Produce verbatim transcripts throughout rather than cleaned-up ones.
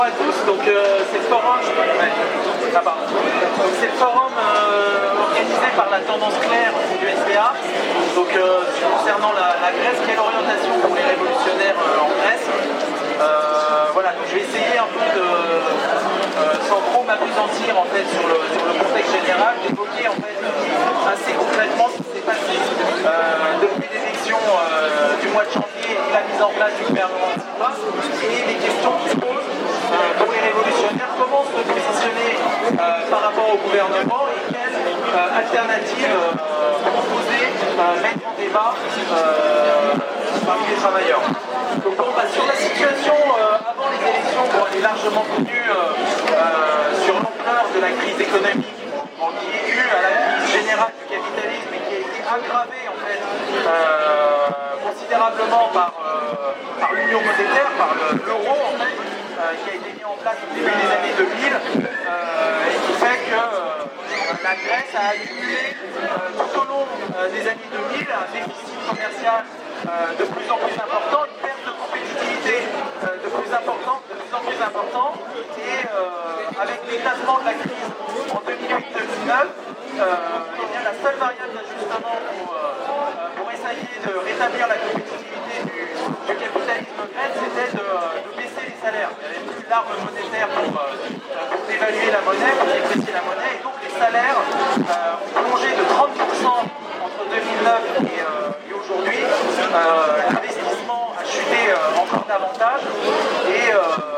Bonjour à tous, donc euh, c'est le forum, ouais. ah, pardon. Donc, c'est le forum euh, organisé par la Tendance Claire du S P A, donc euh, concernant la, la Grèce, quelle orientation pour les révolutionnaires euh, en Grèce. Euh, voilà, donc je vais essayer un peu de, euh, sans trop m'apesantir en fait sur le, sur le contexte général, d'évoquer en fait assez concrètement ce qui s'est passé euh, depuis l'élection euh, du mois de janvier et la mise en place du gouvernement Tsipras et les questions qui se posent euh, pour les révolutionnaires, comment se positionner euh, par rapport au gouvernement et quelles euh, alternatives euh, proposer, euh, mettre en débat euh, parmi les travailleurs. Donc bon, bah, sur la situation euh, avant les élections, bon, elle est largement connue euh, euh, sur l'ampleur de la crise économique bon, qui est due à la crise générale du capitalisme et qui a été aggravée en fait euh, considérablement par, euh, par l'union monétaire, par l'euro en fait, euh, qui a été mis en place au début des années deux mille euh, et qui fait que euh, la Grèce a accumulé euh, tout au long euh, des années deux mille un déficit commercial euh, de plus en plus important, une perte de compétitivité euh, de plus importante, de plus en plus importante, et euh, avec l'éclatement de la crise en deux mille huit deux mille neuf, euh, eh bien, la seule variable d'ajustement pour, euh, pour essayer de rétablir la compétitivité du, du capitalisme grec, c'était de, de baisser les salaires. Il n'y avait plus l'arme monétaire pour, euh, pour dévaluer la monnaie, pour déprécier la monnaie, et donc les salaires euh, ont plongé de trente pour cent entre deux mille neuf et, euh, et aujourd'hui. Euh, L'investissement a chuté euh, encore davantage et, euh,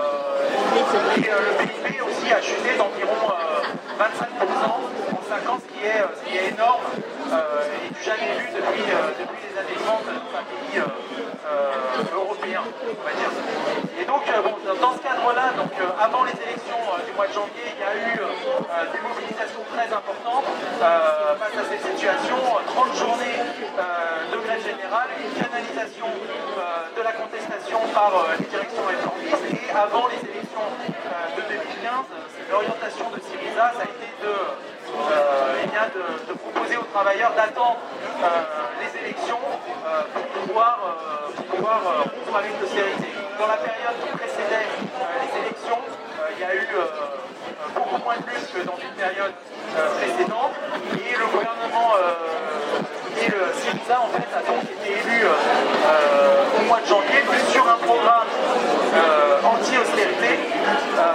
et euh, le P I B aussi a chuté d'environ euh, vingt-cinq pour cent en cinq ans, ce qui est, ce qui est énorme euh, et du jamais vu depuis, euh, depuis les années trente dans un pays euh, euh, européen, on va dire. Et donc, euh, bon, dans ce cadre-là, donc, euh, avant les élections euh, du mois de janvier, il y a eu euh, des mobilisations très importantes euh, face à cette situation, trente journées euh, de grève générale, une canalisation euh, de la contestation par euh, les directions réformistes, et avant les élections euh, de deux mille quinze, l'orientation de Syriza, ça a été de, euh, eh bien de, de proposer aux travailleurs d'attendre euh, les élections euh, pour pouvoir, euh, pour pouvoir euh, rompre avec l'austérité. Dans la période qui précédait euh, les élections, euh, il y a eu euh, beaucoup moins de lutte que dans une période euh, précédente, et le gouvernement euh, et le Syriza en fait a donc été élu euh, euh, au mois de janvier sur un programme euh, anti-austérité euh,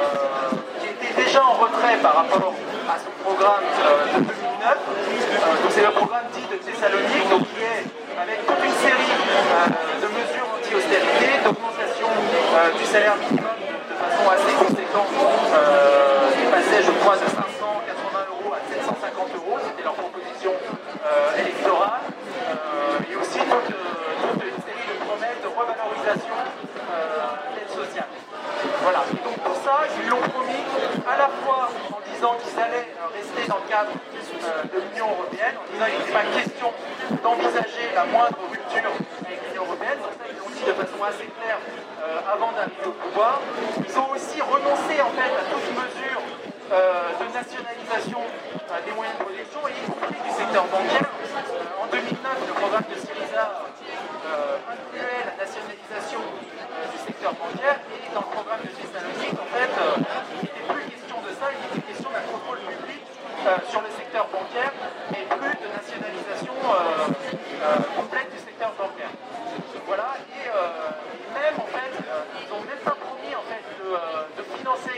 qui était déjà en retrait par rapport à son programme euh, de deux mille neuf. Euh, donc c'est le programme dit de Thessalonique, donc qui est avec toute une série euh, de mesures anti-austérité, d'augmentation euh, du salaire minimum de façon assez conséquente, euh, qui passait je crois de cinq cent quatre-vingts euros à sept cent cinquante euros, c'était leur proposition euh, électorale, euh, et aussi toute, euh, toute une série de promesses de revalorisation euh, d'aide sociale. Voilà, et donc pour ça, ils l'ont promis à la fois en disant qu'ils allaient rester dans le cadre euh, de l'Union européenne, en disant qu'il n'était pas question d'envisager la moindre rupture avec l'Union européenne, donc ça ils l'ont dit de façon assez claire euh, avant d'arriver au pouvoir. Ils ont aussi renoncé en fait à toute mesure euh, de nationalisation euh, des moyens de production, et y compris du secteur bancaire. Euh, en deux mille neuf, le programme de Syriza euh, incluait la nationalisation euh, du secteur bancaire, et dans le programme de Thessalonique, en fait, euh, il n'était plus question de ça, il était question d'un contrôle public euh, sur le secteur bancaire, mais plus de nationalisation euh, euh, complète du secteur bancaire. Voilà, et, euh, et même en fait, euh, ils n'ont même pas promis en fait de, euh, de financer.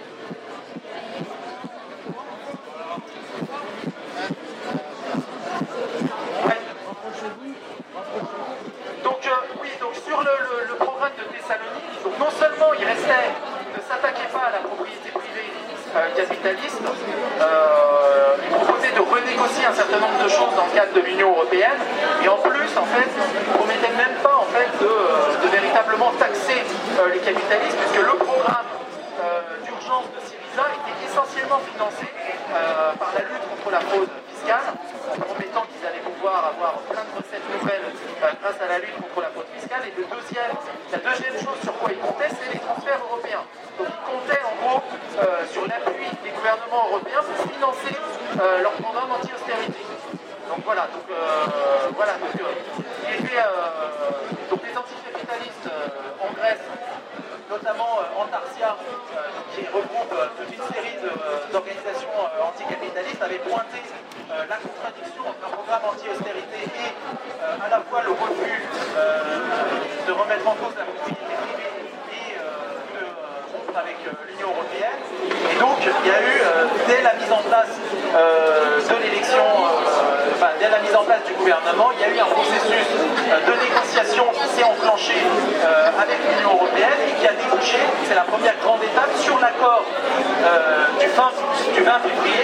Donc euh, oui, donc sur le, le, le programme de Thessalonique, donc non seulement il restait, ne s'attaquait pas à la propriété privée euh, capitaliste, euh, il proposait de renégocier un certain nombre de choses dans le cadre de l'Union européenne, et en plus en fait, il ne promettait même pas en fait de, de véritablement taxer euh, les capitalistes, puisque le programme euh, d'urgence de Syriza était essentiellement financé euh, par la lutte contre la fraude fiscale, en promettant qu'ils allaient pouvoir avoir plein de recettes nouvelles euh, grâce à la lutte contre la fraude fiscale. Et le deuxième, la deuxième chose sur quoi ils comptaient, c'est les transferts européens. Donc ils comptaient en gros euh, sur l'appui des gouvernements européens pour financer euh, leur programme anti-austérité. Donc voilà, donc, euh, voilà, donc, euh, il était, euh, donc les anticapitalistes euh, en Grèce, notamment euh, Antarsis, Nicosia, euh, qui regroupe euh, toute une série d'organisations euh, anticapitalistes, avait pointé euh, la contradiction entre un programme anti-austérité et euh, à la fois le refus euh, de remettre en cause la propriété privée et euh, de euh, rompre avec euh, l'Union européenne. Et donc il y a eu, euh, dès la mise en place euh, de l'élection, euh, enfin dès la mise en place du gouvernement, il y a eu un processus euh, de négociation qui s'est enclenché euh, avec l'Union européenne et qui a débouché, c'est la première grande étape, sur l'accord euh, du, du vingt février.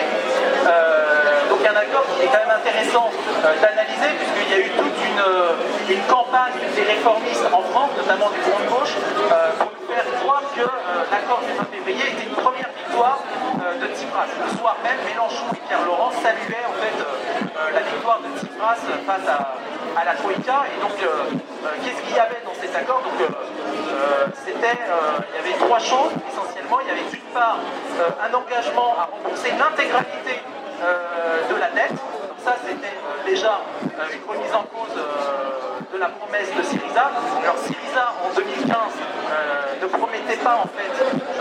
Euh, donc un accord qui est quand même intéressant euh, d'analyser, puisqu'il y a eu toute une, euh, une campagne des réformistes en France, notamment du Front de gauche, euh, pour nous faire croire que euh, l'accord du vingt février était une première victoire euh, de Tsipras. Le soir même, Mélenchon et Pierre Laurent saluaient en fait euh, euh, la victoire de Tsipras face à, à la Troïka. Et donc, euh, euh, qu'est-ce qu'il y avait dans cet accord? Donc, euh, euh, c'était, euh, il y avait trois choses essentiellement. Il y avait d'une part euh, un engagement à rembourser l'intégralité Euh, de la dette. Donc ça, c'était euh, déjà euh, une remise en cause euh, de la promesse de Syriza. Alors Syriza, en deux mille quinze, euh, ne promettait pas en fait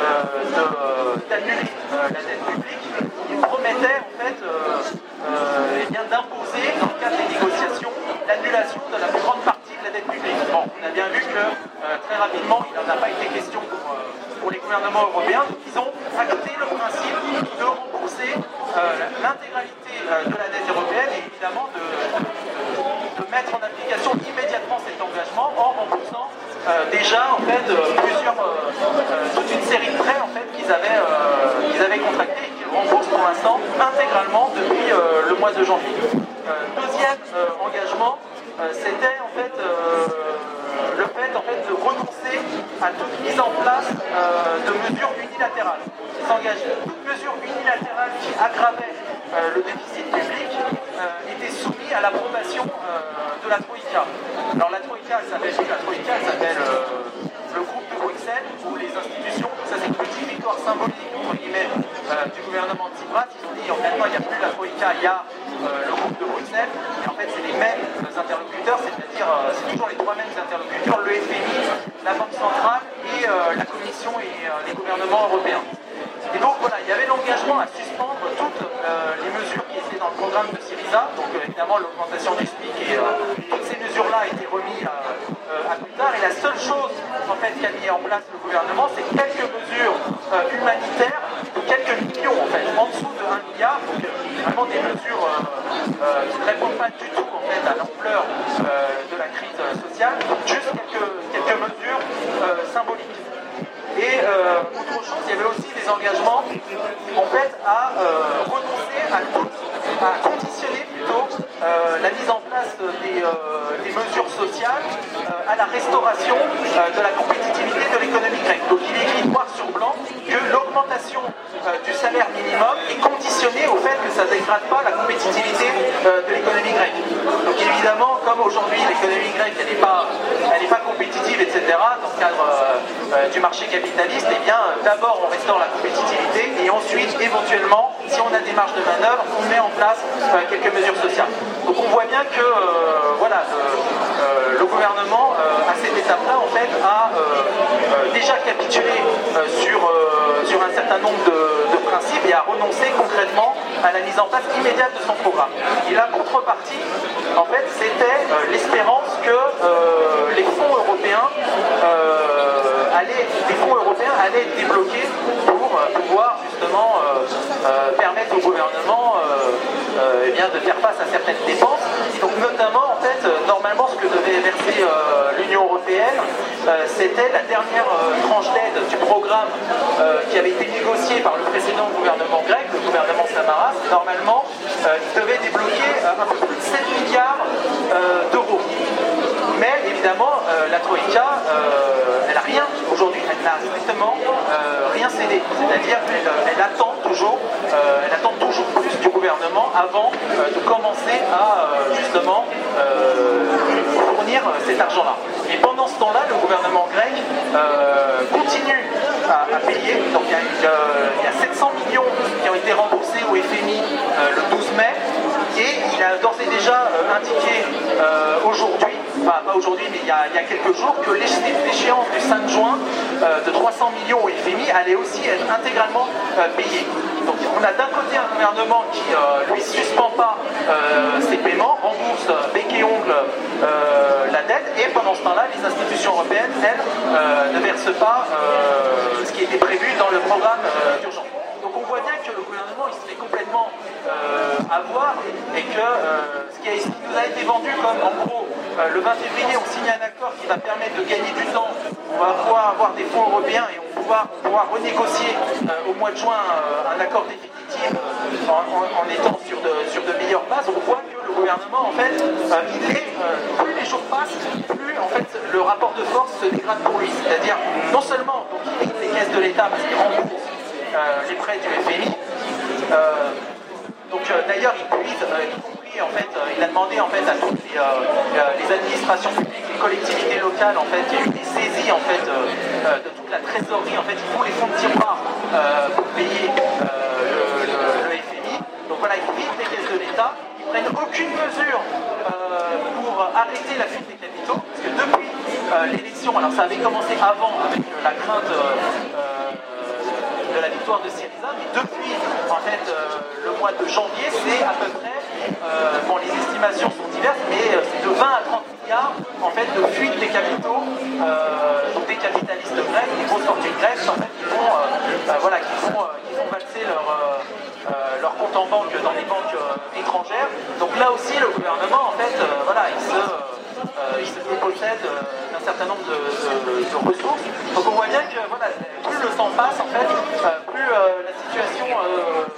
euh, d'annuler euh, la dette publique. Il promettait en fait euh, euh, eh bien, d'imposer, dans le cadre des négociations, l'annulation de la plus grande partie de la dette publique. Bon, on a bien vu que euh, très rapidement, il n'en a pas été question pour, euh, pour les gouvernements européens. Donc ils ont acté le principe de rembourser Euh, l'intégralité euh, de la dette européenne et évidemment de, de, de mettre en application immédiatement cet engagement en remboursant euh, déjà en fait euh, plusieurs euh, euh, toute une série de prêts en fait qu'ils avaient, euh, qu'ils avaient contractés et qu'ils remboursent pour l'instant intégralement depuis euh, le mois de janvier. Euh, deuxième euh, engagement, euh, c'était en fait euh, le fait en fait de renoncer à toute mise en place euh, de mesures unilatérales. S'engager toute mesure unilatérale qui aggravait euh, le déficit public euh, était soumise à l'approbation euh, de la Troïka. Alors la Troïka, elle s'appelle la Troïka, elle s'appelle euh, le groupe de Bruxelles où les institutions, ça c'est une petite victoire symbolique entre guillemets euh, du gouvernement de Tsipras. Ils ont dit en fait non, il n'y a plus la Troïka, il y a euh, le groupe de Bruxelles. Et en fait c'est les mêmes interlocuteurs, c'est-à-dire euh, c'est toujours les trois mêmes interlocuteurs, le F M I, la Banque centrale et euh, la Commission et euh, les gouvernements européens. Et donc voilà, il y avait l'engagement à suspendre toutes euh, les mesures qui étaient dans le programme de Syriza, donc euh, évidemment l'augmentation du SMIC et euh, toutes ces mesures-là étaient remises à, euh, à plus tard. Et la seule chose en fait qu'a mis en place le gouvernement, c'est quelques mesures euh, humanitaires, quelques millions en fait, en dessous de un milliard, donc euh, vraiment des mesures euh, euh, qui ne répondent pas du tout en fait à l'ampleur euh, de la crise sociale, donc juste quelques, quelques mesures euh, symboliques. Et euh, autre chose, il y avait aussi des engagements en fait à euh, renoncer à tout, à conditionner plutôt euh, la mise en place des, euh, des mesures sociales euh, à la restauration euh, de la compétitivité de l'économie grecque. Donc il est écrit noir sur blanc que l'augmentation euh, du salaire minimum est conditionnée au fait que ça ne dégrade pas la compétitivité euh, de l'économie grecque. Donc évidemment, comme aujourd'hui l'économie grecque elle n'est pas, elle n'est pas compétitive, et cetera, dans le cadre euh, euh, du marché capitaliste, eh bien d'abord on restaure la compétitivité et ensuite éventuellement, si on a des marges de manœuvre, on met en place euh, quelques mesures sociales. Donc on voit bien que euh, voilà, le, euh, le gouvernement euh, à cette étape-là en fait a euh, euh, déjà capitulé euh, sur, euh, sur un certain nombre de, de principes et a renoncé concrètement à la mise en place immédiate de son programme. Et la contrepartie, en fait, c'était euh, l'espérance que euh, les fonds européens euh, allaient, les fonds européens allaient être débloqués pour euh, pouvoir justement euh, euh, permettre au gouvernement euh, euh, eh bien, de faire face à certaines dépenses. Donc notamment, en fait, euh, normalement, ce que devait verser euh, l'Union européenne, euh, c'était la dernière euh, tranche d'aide du programme euh, qui avait été négocié par le précédent gouvernement grec, le gouvernement Samaras. Normalement, euh, il devait débloquer euh, un peu plus de sept milliards euh, d'euros. Mais évidemment, euh, la Troïka, euh, elle n'a rien aujourd'hui, elle n'a strictement euh, rien cédé. C'est-à-dire qu'elle elle attend toujours, euh, elle attend toujours plus du gouvernement avant euh, de commencer à euh, justement euh, fournir cet argent-là. Et pendant ce temps-là, le gouvernement grec euh, continue à, à payer. Donc il y, a, euh, il y a sept cents millions qui ont été remboursés au F M I euh, le douze mai. Et il a d'ores et déjà euh, indiqué euh, aujourd'hui enfin pas aujourd'hui, mais il y, a, il y a quelques jours, que l'échéance du cinq juin euh, de trois cents millions au F M I allait aussi être intégralement euh, payée. Donc on a d'un côté un gouvernement qui euh, lui suspend pas euh, ses paiements, rembourse euh, bec et ongle euh, la dette, et pendant ce temps-là, les institutions européennes, elles, euh, ne versent pas euh, ce qui était prévu dans le programme euh, d'urgence. Donc on voit bien que le gouvernement il se fait complètement euh, avoir, et que euh, ce, qui a, ce qui nous a été vendu comme en gros euh, le vingt février on signe un accord qui va permettre de gagner du temps, on va pouvoir avoir des fonds européens et on va pouvoir, on pourra renégocier euh, au mois de juin euh, un accord définitif euh, en, en, en étant sur de, sur de meilleures bases. On voit que le gouvernement en fait euh, il est, euh, plus les jours passent, plus en fait le rapport de force se dégrade pour lui, c'est-à-dire non seulement donc, il vide les caisses de l'État parce qu'il rembourse Euh, les prêts du F M I. Euh, donc euh, d'ailleurs il puise, euh, y compris en fait, euh, il a demandé en fait à toutes les, euh, les administrations publiques, les collectivités locales en fait, il y a eu des saisies en fait euh, euh, de toute la trésorerie, en fait ils font les fonds de tiroir euh, pour payer euh, le, le, le F M I. Donc voilà, ils vident les caisses de l'État, ils prennent aucune mesure euh, pour arrêter la fuite des capitaux, parce que depuis euh, l'élection, alors ça avait commencé avant avec euh, la crainte euh, euh, de la victoire de Syriza, mais depuis en fait euh, le mois de janvier, c'est à peu près, euh, bon les estimations sont diverses, mais euh, c'est de vingt à trente milliards en fait de fuite des capitaux, euh, donc des capitalistes grecs, des grosses fortunes grecques en fait qui font, euh, euh, voilà, qui font, euh, qui font valser leur, euh, euh, leur compte en banque dans des banques euh, étrangères. Donc là aussi le gouvernement en fait, euh, voilà, il se Euh, il se dépossède euh, d'un certain nombre de, de, de ressources. Donc on voit bien que voilà, plus le temps passe, en fait, euh, plus euh, la situation euh,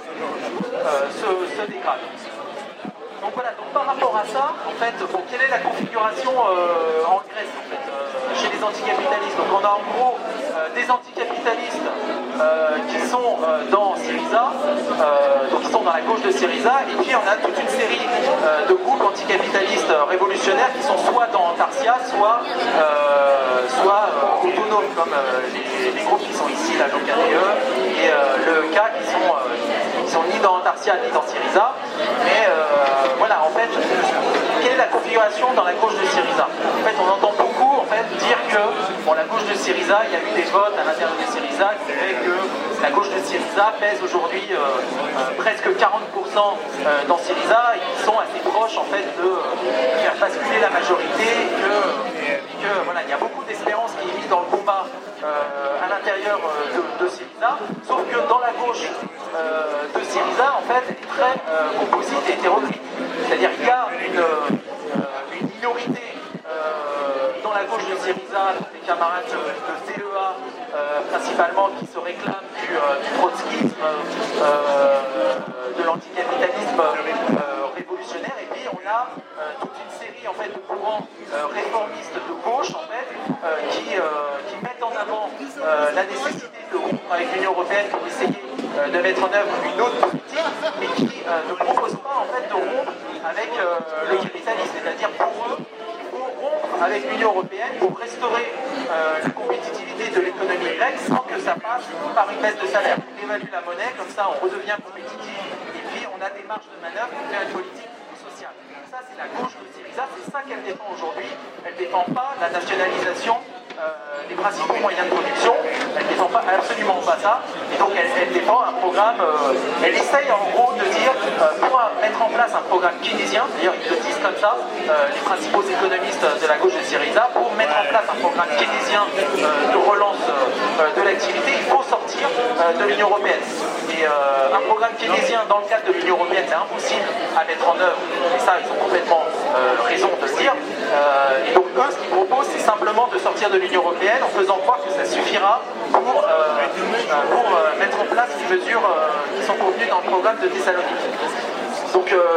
euh, se, se dégrade. Donc voilà, donc par rapport à ça, en fait, bon, quelle est la configuration euh, en Grèce en fait, euh, chez les anticapitalistes? Donc on a en gros euh, des anticapitalistes euh, qui sont euh, dans Syriza, euh, donc qui sont dans la gauche de Syriza, et puis on a toute une série euh, de groupes anticapitalistes euh, révolutionnaires qui sont soit dans Antarcia, soit, euh, soit euh, autonomes, comme euh, les, les groupes qui sont ici, la L O K D E et euh, le E K, qui sont, euh, qui sont ni dans Antarcia ni dans Syriza, mais euh, voilà, en fait, quelle est la configuration dans la gauche de Syriza? En fait, on entend beaucoup en fait, dire que bon, la gauche de Syriza, il y a eu des votes à l'intérieur de Syriza qui fait que la gauche de Syriza pèse aujourd'hui euh, euh, presque quarante pour cent euh, dans Syriza, et qui sont assez proches en fait, de, de faire basculer la majorité, et que, et que voilà, il y a beaucoup d'espérance qui est mise dans le combat euh, à l'intérieur de, de Syriza, sauf que dans la gauche euh, de Syriza, en fait, elle est très euh, composite et hétéroclite. C'est-à-dire qu'il y a une, euh, une minorité euh, dans la gauche de Syriza, des camarades de, de C E A euh, principalement, qui se réclament du, euh, du trotskisme, euh, de l'anticapitalisme euh, révolutionnaire, et puis on a euh, toute une série en fait, de courants euh, réformistes de gauche en fait, euh, qui, euh, qui mettent en avant euh, la nécessité de rompre avec l'Union européenne pour essayer euh, de mettre en œuvre une autre politique, mais qui euh, ne proposent pas en fait, de rompre avec euh, le capitalisme, c'est-à-dire pour eux, il faut rompre avec l'Union européenne pour restaurer euh, la compétitivité de l'économie grecque sans que ça passe par une baisse de salaire. On évalue la monnaie, comme ça on redevient compétitif, et puis on a des marges de manœuvre pour faire une politique sociale. Ça c'est la gauche de Syriza, c'est ça qu'elle défend aujourd'hui. Elle ne défend pas la nationalisation euh, des principaux moyens de production, elle ne défend pas, absolument pas ça, et donc elle, elle défend un programme, euh, elle essaye en gros de dire, euh, pour mettre en place un programme keynésien, d'ailleurs ils le disent comme ça, euh, les principaux économistes de la gauche de Syriza, pour mettre en place un programme keynésien euh, de relance euh, de l'activité, il faut sortir euh, de l'Union européenne. Et euh, un programme keynésien dans le cadre de l'Union européenne, c'est impossible à mettre en œuvre, et ça ils ont complètement euh, raison de le dire, euh, et donc eux ce qu'ils proposent c'est simplement de sortir de l'Union européenne en faisant croire que ça suffira pour, euh, pour euh, mettre en place les mesures euh, qui sont contenues dans le programme de Thessalonique. Donc, euh,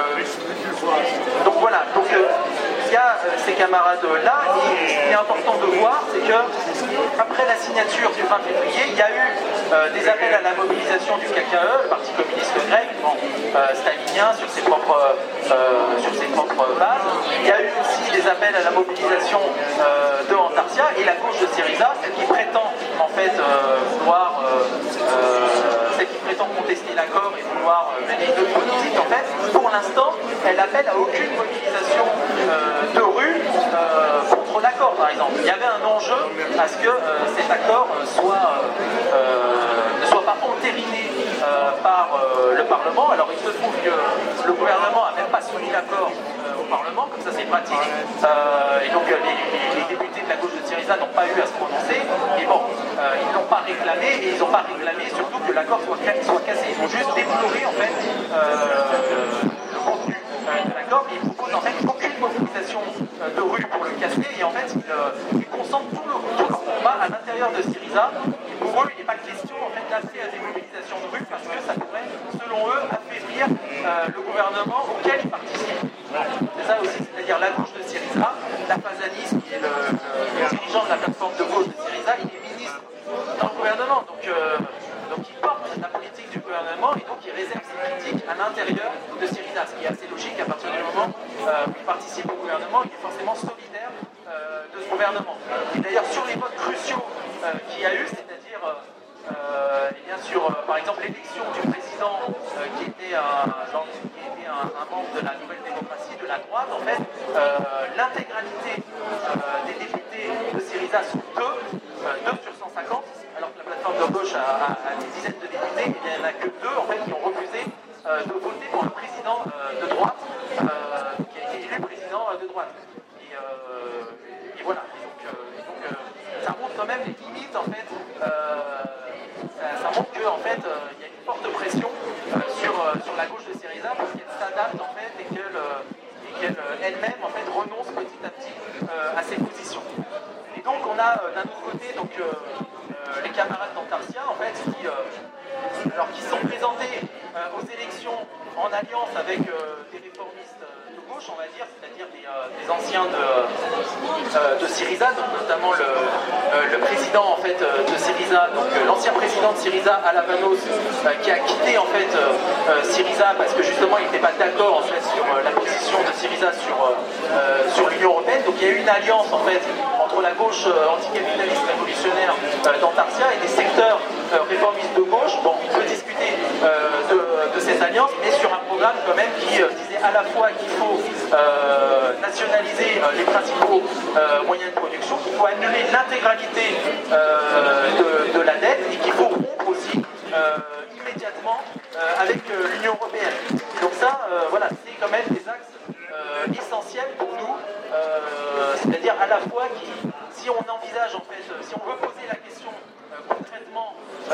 donc voilà, donc euh, il y a euh, ces camarades-là, et ce qui est important de voir, c'est que après la signature du vingt février, il y a eu euh, des appels à la mobilisation du K K E, le Parti communiste grec, bon, euh, stalinien sur ses propres, euh, sur ses propres bases. Il y a eu aussi des appels à la mobilisation euh, de Antarcia, et la gauche de Syriza, celle qui prétend en fait euh, vouloir, euh, euh, celle qui prétend contester l'accord et vouloir euh, mener une autre politique, en fait, pour l'instant, elle appelle à aucune mobilisation euh, de rue, euh, exemple. Il y avait un enjeu à ce que euh, cet accord soit, euh, ne soit pas entériné euh, par euh, le Parlement. Alors il se trouve que le gouvernement n'a même pas soumis l'accord euh, au Parlement, comme ça c'est pratique. Euh, et donc les, les, les députés de la gauche de Syriza n'ont pas eu à se prononcer. Et bon, euh, ils n'ont pas réclamé, et ils n'ont pas réclamé surtout que l'accord soit, soit cassé. Ils ont juste déploré en fait euh, le contenu de l'accord, et ils proposent en fait aucune mobilisation de rue pour le casser, et en fait ils, euh, ils concentrent tout le, tout le combat à l'intérieur de Syriza. Et pour eux, il n'est pas question en fait d'appeler à des mobilisations de rue parce que ça pourrait, selon eux, affaiblir euh, le gouvernement auquel ils participent. C'est ça aussi, c'est-à-dire la gauche de Syriza, la Fazanis, qui est le, le, le dirigeant de la plateforme de gauche de Syriza, il est ministre dans le gouvernement, donc, euh, donc il porte la politique du gouvernement, et donc il réserve ses critiques à l'intérieur de Syriza, ce qui est assez logique à partir du moment euh, où il participe au gouvernement, il est forcément solidaire euh, de ce gouvernement. Et d'ailleurs sur les votes cruciaux euh, qu'il y a eu, c'est-à-dire euh, et bien sûr euh, par exemple l'élection du président euh, qui était, un, genre, qui était un, un membre de la Nouvelle Démocratie, de la droite, en fait, euh, l'intégralité euh, des députés de Syriza sont deux, euh, deux sur cent cinquante, alors que la plateforme de gauche a, a, a des dizaines de députés, et il n'y en a que deux en fait qui ont refusé euh, de voter pour un président euh, de droite, euh, qui a été élu président euh, de droite. Et, euh, et voilà. Et donc, euh, et donc euh, ça montre quand même les limites en fait. Euh, ça, ça montre que en fait euh, il y a une forte pression euh, sur, euh, sur la gauche de Syriza pour qu'elle s'adapte en fait et qu'elle euh, et qu'elle euh, elle-même en fait renonce petit à petit euh, à ses positions. Et donc on a euh, d'un autre côté donc euh, euh, les camarades d'Antarcia en fait qui euh, alors qui sont présentés euh, aux élections en alliance avec euh, des réformistes euh, de gauche, on va dire, c'est-à-dire des, euh, des anciens de, euh, de Syriza, donc notamment le, euh, le président en fait euh, de Syriza, donc euh, l'ancien président de Syriza, Alavanos, euh, qui a quitté en fait euh, euh, Syriza parce que justement il n'était pas d'accord en fait sur euh, la position de Syriza sur, euh, sur l'Union européenne. Donc il y a eu une alliance en fait entre la gauche euh, anticapitaliste révolutionnaire euh, d'Antarcia et des secteurs euh, réformistes de gauche. Bon, on peut discuter euh, de, de cette alliance, mais sur un programme quand même qui euh, disait à la fois qu'il faut euh, nationaliser euh, les principaux euh, moyens de production, qu'il faut annuler l'intégralité euh, de, de la dette, et qu'il faut rompre aussi euh, immédiatement euh, avec euh, l'Union européenne. Et donc ça, euh, voilà, c'est quand même des axes euh, essentiels pour nous, euh, c'est-à-dire à la fois qui, si on envisage en fait, si on veut poser la question euh, concrètement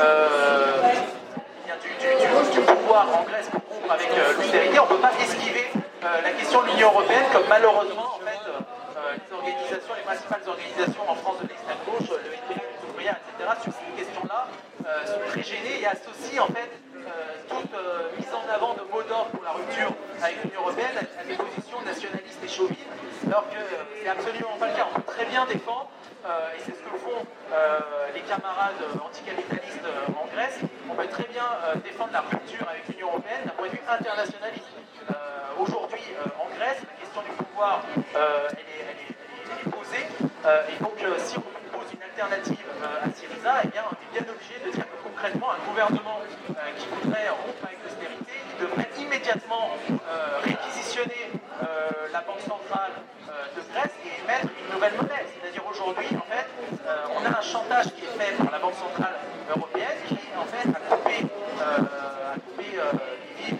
euh, du, du, du, du pouvoir en Grèce pour rompre avec euh, l'austérité, on ne peut pas esquiver euh, la question de l'Union européenne, comme malheureusement en fait euh, les organisations, les principales organisations en France de l'extrême gauche, le N P A, les ouvrières, et cetera, sur ces questions-là euh, sont très gênées et associent en fait euh, toute euh, mise en avant de mots d'ordre pour la rupture avec l'Union européenne à, à des positions nationalistes et chauvines, alors que euh, c'est absolument pas le cas. On peut très bien défendre, euh, et c'est ce que font euh, les camarades euh, anticapitalistes euh, en Grèce, on peut très bien euh, défendre la rupture avec l'Union européenne d'un point de vue internationaliste. Euh, Aujourd'hui, euh, en Grèce, la question du pouvoir, euh, elle, est, elle, est, elle est posée, euh, et donc euh, si on propose une alternative euh, à Syriza, eh bien, on est bien obligé de dire que concrètement, un gouvernement euh, qui voudrait rompre avec l'austérité, il devrait immédiatement euh, réquisitionner euh, la banque centrale euh, de Grèce et émettre une nouvelle monnaie. C'est-à-dire aujourd'hui, en fait, euh, on a un chantage qui est fait par la banque centrale européenne qui, en fait, a coupé, euh, a coupé euh, les vivres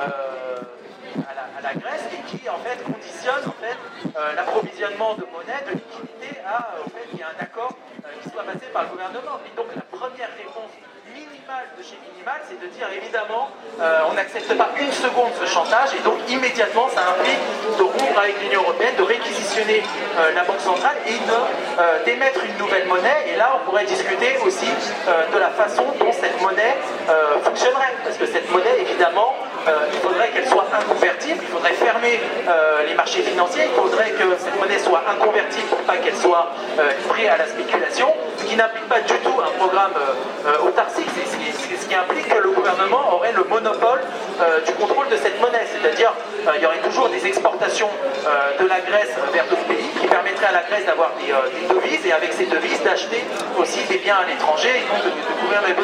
euh, à, la, à la Grèce, et qui, en fait, conditionne en fait, euh, l'approvisionnement de monnaie, de liquidité à, au fait, qu'il y ait un accord euh, qui soit passé par le gouvernement. Et donc, la première réponse minimale de chez minimal, c'est de dire évidemment euh, on n'accepte pas une seconde ce chantage, et donc immédiatement ça implique de rompre avec l'Union européenne, de réquisitionner euh, la banque centrale et de euh, d'émettre une nouvelle monnaie. Et là on pourrait discuter aussi euh, de la façon dont cette monnaie euh, fonctionnerait, parce que cette monnaie évidemment euh, il faudrait qu'elle soit inconvertible, il faudrait fermer euh, les marchés financiers, il faudrait que cette monnaie soit inconvertible pour pas qu'elle soit euh, livrée à la spéculation, ce qui n'implique pas du tout un programme euh, euh, autarcique, c'est ce qui, ce qui implique que le gouvernement aurait le monopole euh, du contrôle de cette monnaie, c'est-à-dire euh, il y aurait toujours des exportations euh, de la Grèce vers d'autres pays qui permettraient à la Grèce d'avoir des, euh, des devises, et avec ces devises d'acheter aussi des biens à l'étranger et donc de, de couvrir les besoins.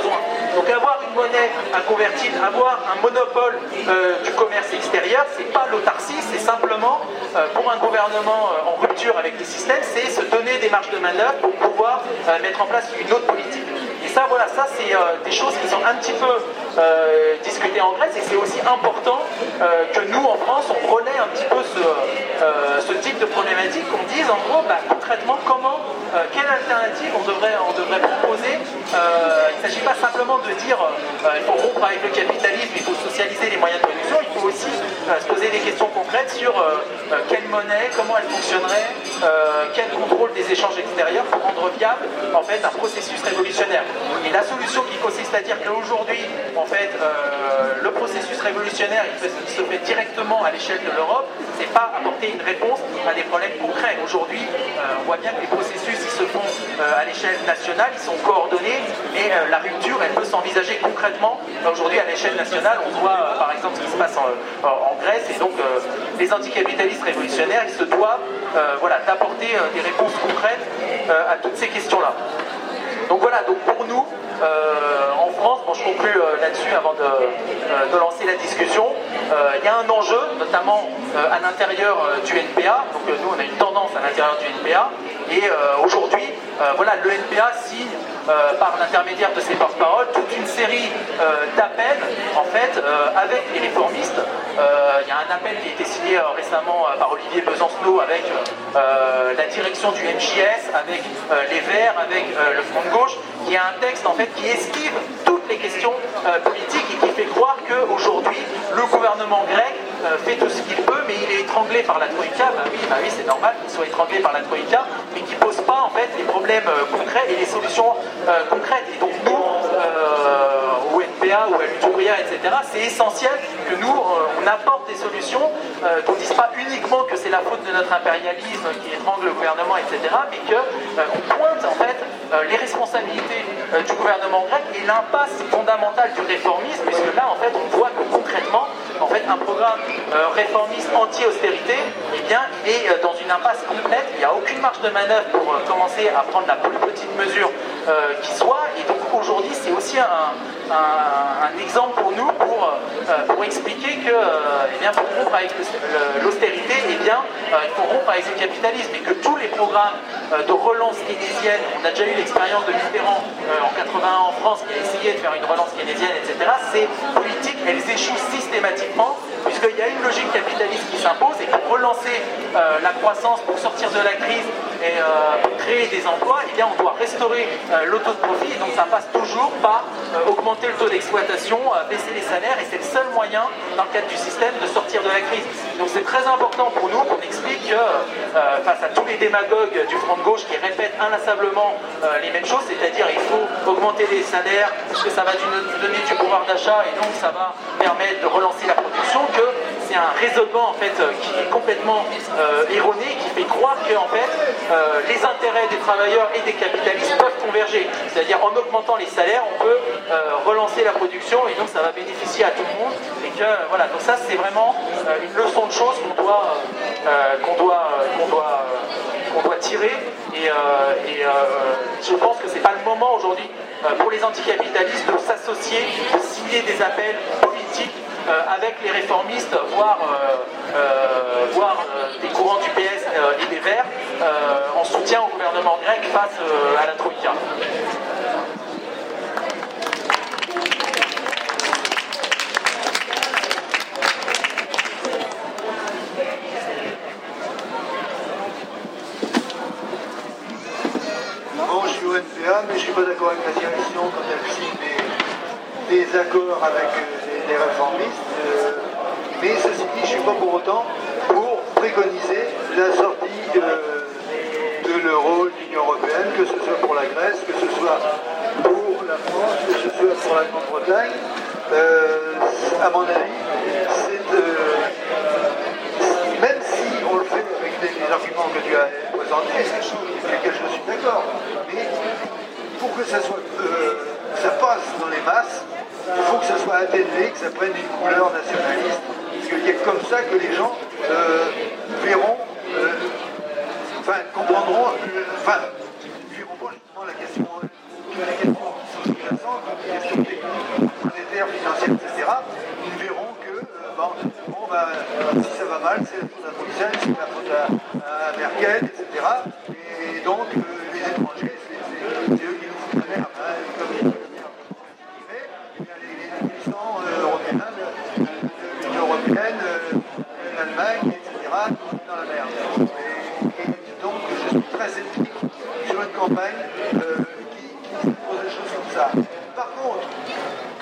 Donc avoir une monnaie inconvertible, avoir un monopole euh, du commerce extérieur, c'est pas l'autarcie, c'est simplement euh, pour un gouvernement euh, en rupture avec les systèmes, c'est se donner des marges de manœuvre pour pouvoir euh, mettre en place une autre politique. Et ça, voilà, ça c'est euh, des choses qui sont un petit peu euh, discutées en Grèce, et c'est aussi important euh, que nous, en France, on relaie un petit peu ce, euh, ce type de problématique, qu'on dise en gros, bah, concrètement, comment, euh, quelle alternative on devrait, on devrait proposer. Euh, il ne s'agit pas simplement de dire euh, il faut rompre avec le capitalisme, il faut socialiser les moyens de production, il faut aussi euh, se poser des questions concrètes sur euh, euh, quelle monnaie, comment elle fonctionnerait, euh, quel contrôle des échanges extérieurs pour rendre viable en fait un processus révolutionnaire. Et la solution qui consiste à dire qu'aujourd'hui, en fait, euh, le processus révolutionnaire il, fait, il se fait directement à l'échelle de l'Europe, c'est pas apporter une réponse à des problèmes concrets. Aujourd'hui, euh, on voit bien que les processus ils se font euh, à l'échelle nationale, ils sont coordonnés, mais euh, la rupture elle peut s'envisager concrètement. Aujourd'hui, à l'échelle nationale, on voit euh, par exemple ce qui se passe en, en Grèce, et donc euh, les anticapitalistes révolutionnaires, ils se doivent euh, voilà, d'apporter euh, des réponses concrètes euh, à toutes ces questions-là. Donc voilà, donc pour nous, euh, en France, bon, je conclue euh, là-dessus avant de, euh, de lancer la discussion, euh, il y a un enjeu, notamment euh, à l'intérieur euh, du N P A, donc euh, nous on a une tendance à l'intérieur du N P A, et euh, aujourd'hui, euh, voilà, le N P A signe euh, par l'intermédiaire de ses porte-paroles toute une série euh, d'appels, en fait, euh, avec les réformistes. Euh, il y a un appel qui a été signé euh, récemment euh, par Olivier Besancenot avec euh, la direction du M J S, avec euh, les Verts, avec euh, le Front de Gauche, qui a un texte en fait qui esquive toutes les questions euh, politiques et qui fait croire qu'aujourd'hui le gouvernement grec euh, fait tout ce qu'il peut, mais il est étranglé par la Troïka. Bah oui, bah oui, c'est normal qu'il soit étranglé par la Troïka, mais qui ne pose pas en fait les problèmes euh, concrets et les solutions euh, concrètes. Et donc nous, euh, au N P A ou à Lutte ouvrière, et cetera, c'est essentiel que nous euh, on apporte des solutions, euh, qu'on ne dise pas uniquement que c'est la faute de notre impérialisme qui étrangle le gouvernement, et cetera, mais qu'on euh, pointe en fait euh, les responsabilités euh, du gouvernement grec et l'impasse fondamentale du réformisme, puisque là en fait on voit que concrètement en fait un programme euh, réformiste anti-austérité, eh bien il est euh, dans une impasse complète, il n'y a aucune marge de manœuvre pour euh, commencer à prendre la plus petite mesure euh, qui soit, et donc aujourd'hui c'est aussi un, un, un exemple pour nous pour, euh, pour expliquer que euh, eh bien, pour rompre avec l'austérité, eh bien euh, il faut rompre avec le capitalisme, et que tous les programmes euh, de relance keynésienne, on a déjà eu l'expérience de Mitterrand euh, en quatre-vingt-un en France qui a essayé de faire une relance keynésienne, et cetera. Ces politiques, elles échouent systématiquement puisqu'il y a une logique capitaliste qui s'impose, et pour relancer euh, la croissance, pour sortir de la crise et euh, pour créer des emplois, eh bien, on doit restaurer euh, le taux de profit, et donc ça passe toujours par euh, augmenter le taux d'exploitation, euh, baisser les salaires, et c'est le seul moyen, dans le cadre du système, de sortir de la crise. Donc c'est très important pour nous qu'on explique que euh, face à tous les démagogues du front de gauche qui répètent inlassablement euh, les mêmes choses, c'est-à-dire il faut augmenter les salaires, parce que ça va donner du pouvoir d'achat, et donc ça va permettre de relancer la production, que c'est un raisonnement en fait qui est complètement euh, erroné, qui fait croire que en fait euh, les intérêts des travailleurs et des capitalistes peuvent converger. C'est-à-dire en augmentant les salaires, on peut euh, relancer la production, et donc ça va bénéficier à tout le monde. Et que voilà, donc ça c'est vraiment euh, une leçon de choses qu'on doit euh, qu'on doit qu'on doit euh, qu'on doit tirer. Et, euh, et euh, je pense que c'est pas le moment aujourd'hui euh, pour les anticapitalistes de s'associer, de signer des appels politiques Euh, avec les réformistes, voire, euh, euh, voire euh, des courants du P S euh, et des Verts, euh, en soutien au gouvernement grec face euh, à la Troïka. Bon, je suis au N P A, mais je ne suis pas d'accord avec la direction quand elle signe des, des accords avec euh, les, les réformistes. Euh, mais ceci dit, je ne suis pas pour autant pour préconiser la sortie euh, de l'euro, de l'Union européenne, que ce soit pour la Grèce, que ce soit pour la France, que ce soit pour la Grande-Bretagne. Euh, à mon avis, c'est euh, même si on le fait avec les, les arguments que tu as présentés, avec lesquels je suis d'accord, mais pour que ça, soit, euh, ça passe dans les masses, il faut que ça soit atténué, que ça prenne une couleur nationaliste, parce qu'il y a comme ça que les gens euh, verront, euh, enfin comprendront, euh, enfin, verront pas justement la question, toutes les questions qui sont sous-jacentes, les questions techniques.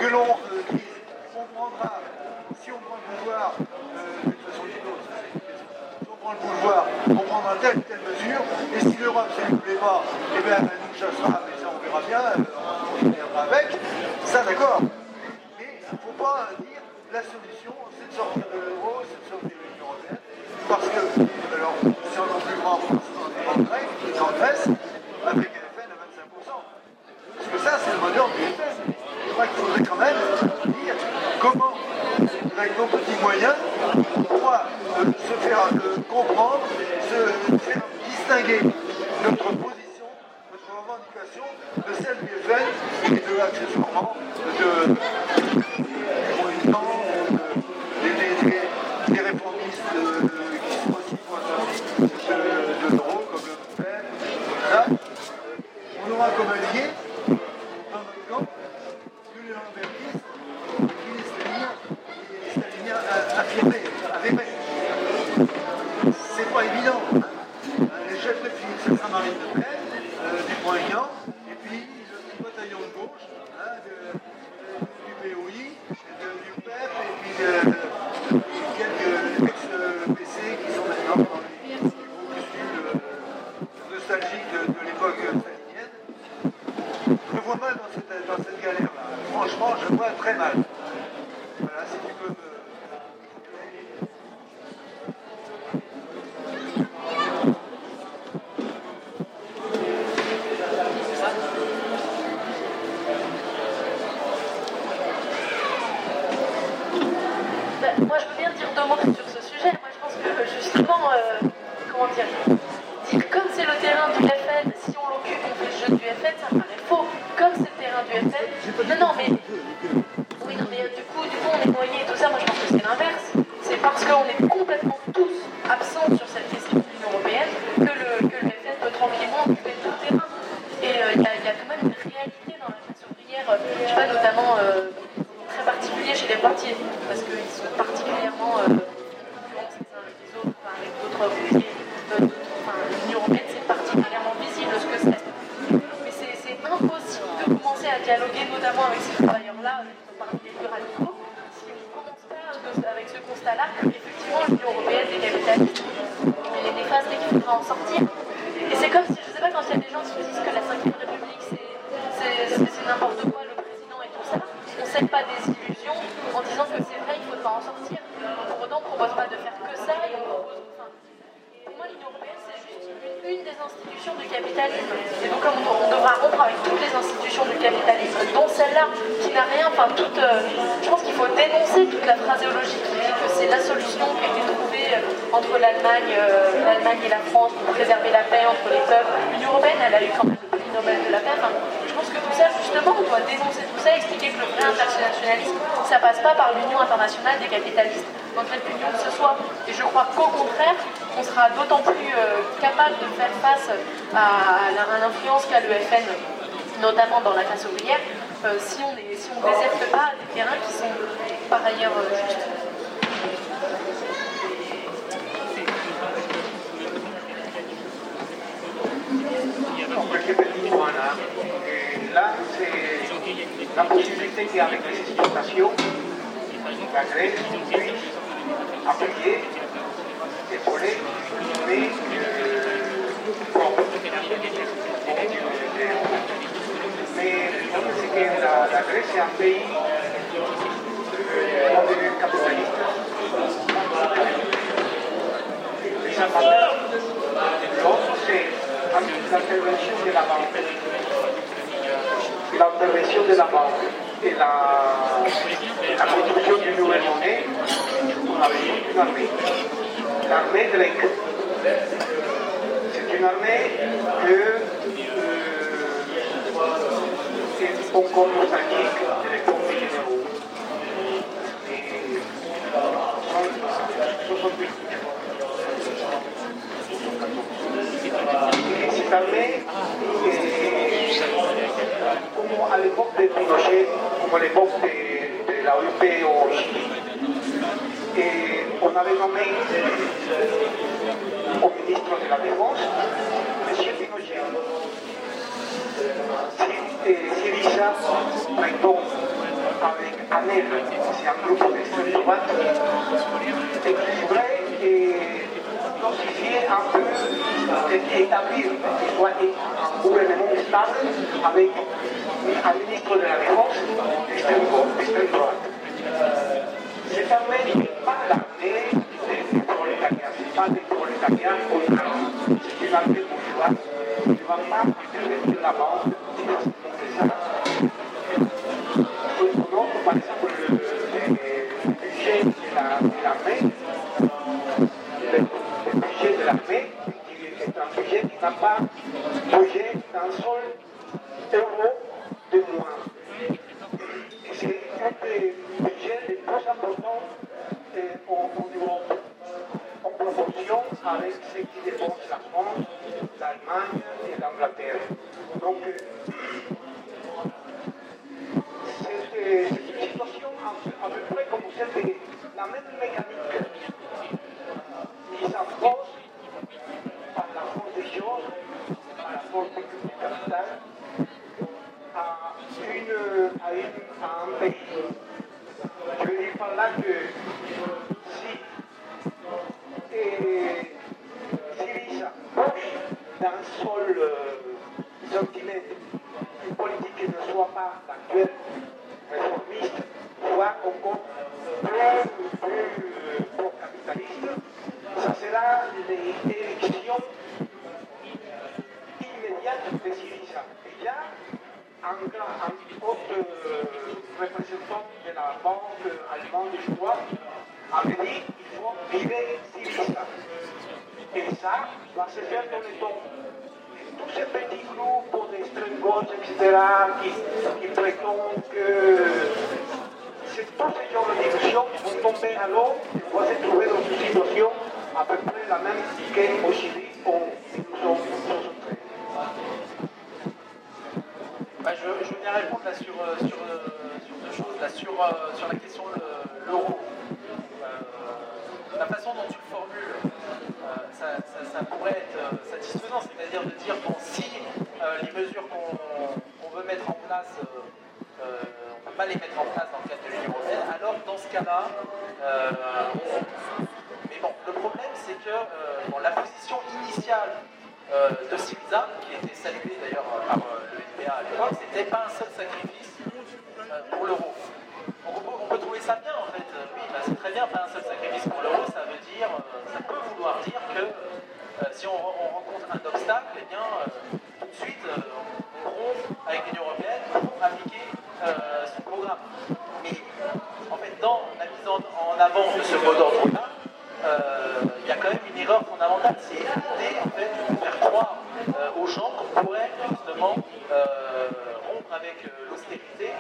l'on euh, dise, on prendra, si on prend le pouvoir, euh, de toute façon, si on prend le pouvoir, on prendra telle ou telle mesure, et si l'Europe ne lui plaît pas, eh bien, elle nous chassera, mais ça on verra bien, euh, on viendra avec, ça d'accord. Mais il ne faut pas dire la solution, c'est de sortir de l'euro, c'est de sortir de l'Union européenne, parce que, alors, c'est encore plus grand en Grèce, en Grèce, avec L F N à vingt-cinq pour cent. Parce que ça, c'est le modèle du F N. Je crois qu'il faudrait quand même dire comment, avec nos petits moyens, on pourra euh, se faire euh, comprendre, se faire distinguer notre position, notre revendication de celle du F N et de accessoirement de, des militants, des, des, des, des réformistes euh, qui sont aussi pointés de, de l'euro, comme le P E M, comme ça. On aura comme allié, dans notre camp, que les lambertistes, qui les staliniens, les staliniens affirmés, avérés. C'est pas évident. Les chefs de file, ce sera Marine Le Pen, euh, du Moyen, et puis le petit bataillon de gauche, hein, de, de, du P O I, de, du P E P, et puis de, de, quelques ex-P C qui sont maintenant dans les groupuscules nostalgiques de, de l'époque stalinienne. Je me vois mal dans cette, dans cette galère-là. Franchement, je vois très mal. Voilà, si tu peux me... Moi, je veux bien dire deux mots sur ce sujet. Moi, je pense que justement, euh, comment dire, dire comme c'est le terrain du F N, si on l'occupe, on fait le jeu du F N, ça me paraît faux. Comme c'est le terrain du F N, non, non, mais oui, non, mais du coup, du coup, on est noyé et tout ça. Moi, je pense que c'est l'inverse. C'est parce qu'on est complètement tous absents sur cette question de l'Union européenne que le, que le F N peut tranquillement occuper tout le terrain. Et il euh, y, y a quand même une réalité dans la classe ouvrière, euh, je sais pas, notamment. Euh, très particulier chez les portiers, parce qu'ils sont particulièrement euh, influencés les uns les autres, enfin, avec d'autres ouvriers, euh, enfin, l'Union européenne, c'est particulièrement visible ce que c'est. Mais c'est impossible de commencer à dialoguer, notamment avec ces travailleurs-là, parmi les plus radicaux, si on ne commence pas avec ce constat-là, effectivement, l'Union européenne est capitaliste, elle est néfaste et qu'il faudra en sortir. Et c'est comme si, je ne sais pas, quand il y a des gens qui disent que la cinquième République, c'est n'importe quoi, le président et tout ça, on ne cède pas des illusions en disant que c'est vrai, il ne faut pas en sortir. Pour autant, on ne propose pas de faire que ça et on propose. Enfin, pour moi, l'Union européenne, c'est juste une, une des institutions du capitalisme. Et donc, comme on, on devra rompre avec toutes les institutions du capitalisme, dont celle-là, qui n'a rien, enfin, toute. Euh, je pense qu'il faut dénoncer toute la phraséologie qui dit que c'est la solution qui a été trouvée entre l'Allemagne euh, l'Allemagne et la France pour préserver la paix entre les peuples. L'Union européenne, elle a eu quand même le prix Nobel de la paix. Enfin, je pense que tout ça, justement, on doit dénoncer tout ça, expliquer que le vrai internationalisme, ça passe pas par l'union internationale des capitalistes, dans quelque union que ce soit. Et je crois qu'au contraire, on sera d'autant plus euh, capable de faire face à, à l'influence qu'a le F N, notamment dans la classe ouvrière, euh, si on ne si déserte pas des terrains qui sont par ailleurs euh, justes. Qualche petit point là. Et là, c'est la possibilité qu'avec les exportations, la Grèce puisse appuyer, épauler, mais euh, bon, mais le problème c'est que la, la Grèce est un pays euh, devenu capitaliste. Les impacts, l'autre c'est l'intervention de la banque. L'intervention de la banque et la, la construction d'une nouvelle monnaie, on a besoin d'une armée. L'armée grecque. C'est une armée que euh, est encore nostalgique de l'époque des généraux. Et soixante-huit. Et cette armée, comme à l'époque de Pinochet, comme à l'époque de, de la U P au Chili, et on avait nommé au ministre de la Défense, M. Pinochet. Syriza, Maïton, avait ANEL, c'est un groupe d'extrême droite équilibré et dosifié un peu, établir qu'il soit un gouvernement stable avec un ministre de la Défense d'extrême droite. Cette armée n'est pas l'armée des prolétariats, ce n'est pas des prolétariats contre c'est une armée bourgeoise qui ne va pas intervenir la banque, c'est ça. Donc, par exemple, le, le budget de l'armée, le, le budget de l'armée est un budget qui n'a pas bougé d'un seul euro de moins. Et c'est un des budgets les plus importants euh, en, en Europe, en proportion avec ce qui dépense la France, l'Allemagne et l'Angleterre. Donc, euh, c'est une situation à peu près comme celle de la même mécanique mise en cause par la force des choses, par la force du capital, à, une, à, une, à un pays. Je veux dire par là que si et, Syriza bouge d'un seul euh, centimètre, une politique qui ne soit pas l'actuelle réformiste, voire encore plus, plus pro-capitaliste, ça sera l'élection immédiate de Syriza. Et là, un, un autre euh, représentant de la banque allemande, je crois, avait dit qu'il faut virer Syriza. Et ça va se faire dans le temps. Tous ces petits groupes d'extrême gauche, et cetera, qui, qui prétendent que c'est tous ces genres de discussions vont tomber à l'eau et on va se trouver dans une situation à peu près la même qu'au Chili où nous sommes concentrés. Bah, je, je voulais répondre là sur, sur, sur deux choses. Là, sur, sur la question de l'euro. Euh, la façon dont tu le formules, euh, ça, ça, ça pourrait être satisfaisant, c'est-à-dire de dire bon, si euh, les mesures qu'on qu'on veut mettre en place, euh, euh, on ne peut pas les mettre en place dans le cadre de l'Union européenne, alors dans ce cas-là, euh, on... mais bon, le problème c'est que euh, bon, la position initiale euh, de Syriza, qui était saluée d'ailleurs par euh, le N P A à l'époque, c'était pas un seul sacrifice euh, pour l'euro. On peut, on peut trouver ça bien en fait, oui, bah, c'est très bien, pas un seul sacrifice pour l'euro, ça veut dire, ça peut vouloir dire que euh, si on, on rencontre un obstacle, eh bien euh, tout de suite euh, on rompt avec l'Union européenne pour appliquer euh, son programme. Mais en fait, dans la mise en, en avant de ce mot d'ordre-là, euh, il y a quand même une erreur fondamentale, c'est l'idée en fait de faire croire euh, aux gens qu'on pourrait justement euh, rompre avec euh, l'austérité.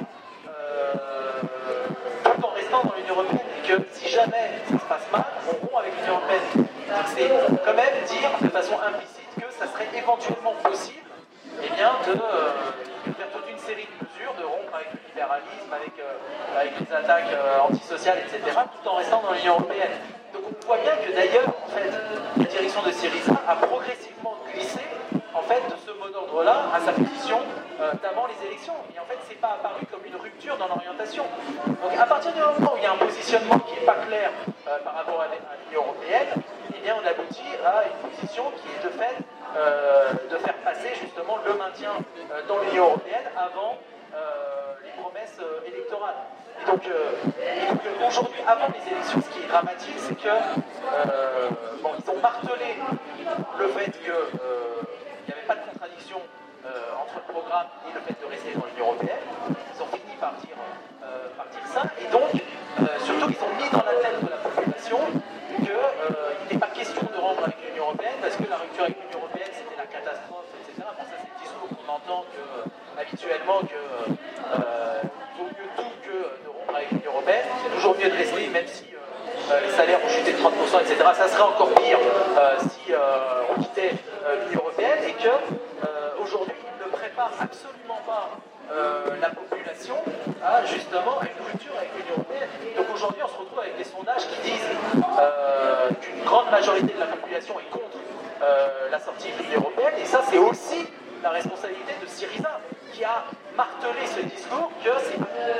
Euh, tout en restant dans l'Union européenne et que si jamais ça se passe mal, on rompt avec l'Union européenne. Donc c'est quand même dire de façon implicite que ça serait éventuellement possible eh bien, de, euh, de faire toute une série de mesures, de rompre avec le libéralisme, avec, euh, avec les attaques euh, antisociales, et cetera, tout en restant dans l'Union européenne. Donc on voit bien que d'ailleurs, en fait, la direction de Syriza a progressivement glissé en fait, de ce mot d'ordre-là à sa position euh, d'avant les élections. Et en fait, c'est pas apparu comme une rupture dans l'orientation. Donc à partir du moment où il y a un positionnement qui n'est pas clair euh, par rapport à l'Union européenne, eh bien on aboutit à une position qui est de fait euh, de faire passer justement le maintien euh, dans l'Union européenne avant euh, les promesses euh, électorales. Et donc, euh, et donc euh, aujourd'hui, avant les élections, ce qui est dramatique, c'est que euh, bon, ils ont martelé le fait que euh, il n'y avait pas de contradiction euh, entre le programme et le fait de rester dans l'Union européenne. Ils ont fini par dire, euh, par dire ça, et donc, euh, surtout, ils ont mis dans la tête de la population qu'il euh, n'était pas question de rompre avec l'Union européenne, parce que la rupture avec l'Union européenne, c'était la catastrophe, et cetera. Bon, ça, c'est le discours qu'on entend que, euh, habituellement, que euh, il vaut mieux tout que de rompre avec l'Union européenne. C'est toujours mieux de rester, même si euh, les salaires ont chuté de trente pour cent, et cetera. Ça serait encore pire euh, si euh, on quittait euh, l'Union européenne, et que euh, aujourd'hui, il ne prépare absolument pas euh, la population à justement à une rupture avec l'Union européenne. Donc aujourd'hui, on se retrouve avec des sondages qui disent euh, qu'une grande majorité de la population est contre euh, la sortie de l'Union européenne, et ça, c'est aussi la responsabilité de Syriza, qui a martelé ce discours que c'est pas possible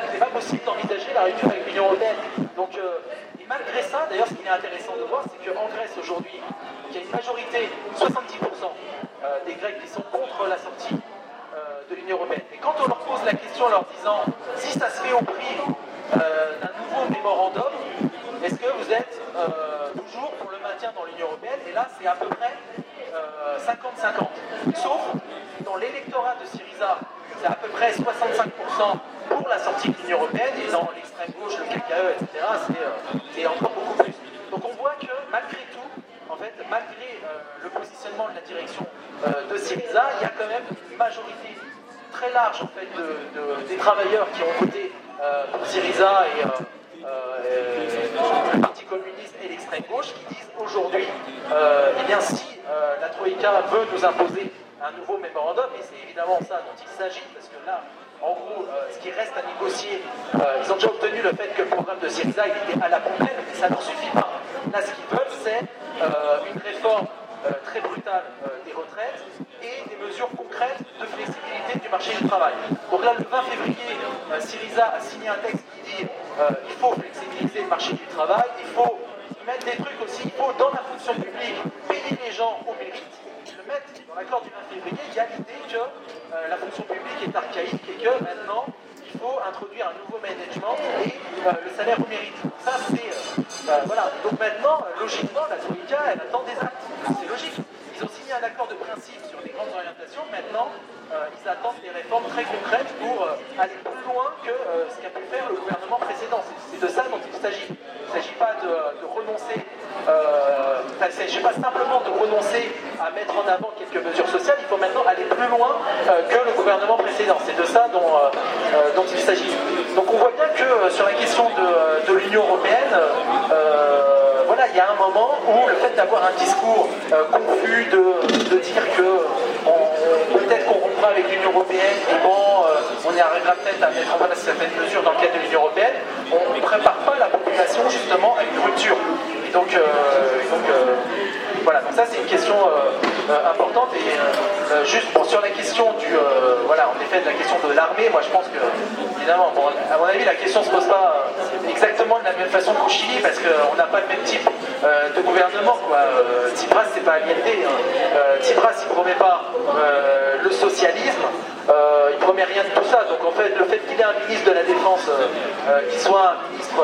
possible d'envisager la rupture avec l'Union européenne. Donc, euh, et malgré ça, d'ailleurs, ce qui est intéressant de voir, c'est qu'en Grèce aujourd'hui, il y a une majorité, soixante-dix pour cent euh, des Grecs qui sont contre la sortie euh, de l'Union européenne. Et quand on leur pose la question en leur disant si ça se fait au prix euh, d'un nouveau mémorandum, est-ce que vous êtes euh, toujours pour le maintien dans l'Union européenne? Et là, c'est à peu près cinquante cinquante. Sauf dans l'électorat de Syriza, c'est à peu près soixante-cinq pour cent pour la sortie de l'Union européenne, et dans l'extrême gauche, le K K E, et cetera, c'est euh, encore beaucoup plus. Donc on voit que malgré tout, en fait, malgré euh, le positionnement de la direction euh, de Syriza, il y a quand même une majorité très large en fait, de, de, des travailleurs qui ont voté euh, pour Syriza et, euh, euh, le Parti communiste et l'extrême gauche qui disent aujourd'hui, euh, eh bien si euh, la Troïka veut nous imposer un nouveau mémorandum, et c'est évidemment ça dont il s'agit, parce que là, en gros, euh, ce qui reste à négocier, euh, ils ont déjà obtenu le fait que le programme de Syriza il était à la poubelle, mais ça ne leur suffit pas. Là, ce qu'ils veulent, c'est euh, une réforme euh, très brutale euh, des retraites et des mesures concrètes de flexibilité du marché du travail. Donc là, le vingt février, euh, Syriza a signé un texte qui dit euh, il faut flexibiliser le marché du travail, il faut mettre des trucs aussi, il faut dans la fonction publique payer les gens au mérite. Le mettre dans l'accord du vingt février, il y a l'idée que euh, la fonction publique est archaïque et que maintenant il faut introduire un nouveau management et euh, le salaire au mérite. Ça, c'est. Euh, euh, voilà. Donc maintenant, euh, logiquement, la Troïka, elle attend des actes. C'est logique. Ils ont signé un accord de principe sur les grandes orientations. Maintenant, euh, ils attendent des réformes très concrètes pour euh, aller plus loin que euh, ce qu'a pu faire le gouvernement précédent. C'est de ça dont il s'agit. Il ne s'agit pas de, de renoncer. Euh, il ne s'agit pas simplement de renoncer à mettre en avant quelques mesures sociales, il faut maintenant aller plus loin euh, que le gouvernement précédent. C'est de ça dont, euh, dont il s'agit. Donc on voit bien que euh, sur la question de, de l'Union européenne, euh, voilà, il y a un moment où le fait d'avoir un discours euh, confus, de, de dire que on, peut-être qu'on rompra avec l'Union européenne, et bon, euh, on y arrivera peut-être à mettre en place certaines mesures dans le cadre de l'Union européenne, on ne prépare pas la population justement à une rupture. Et donc, euh, et donc euh, voilà, donc ça c'est une question euh, euh, importante. Et euh, juste bon, sur la question du, euh, voilà, en effet de la question de l'armée, moi je pense que, évidemment, bon, à mon avis la question se pose pas euh, exactement de la même façon qu'au Chili, parce qu'on n'a pas le même type euh, de gouvernement, quoi. Euh, Tsipras c'est pas Allende, hein. euh, Tsipras il promet pas euh, le socialisme. Euh, il promet rien de tout ça, donc en fait le fait qu'il ait un ministre de la Défense euh, euh, qui soit un ministre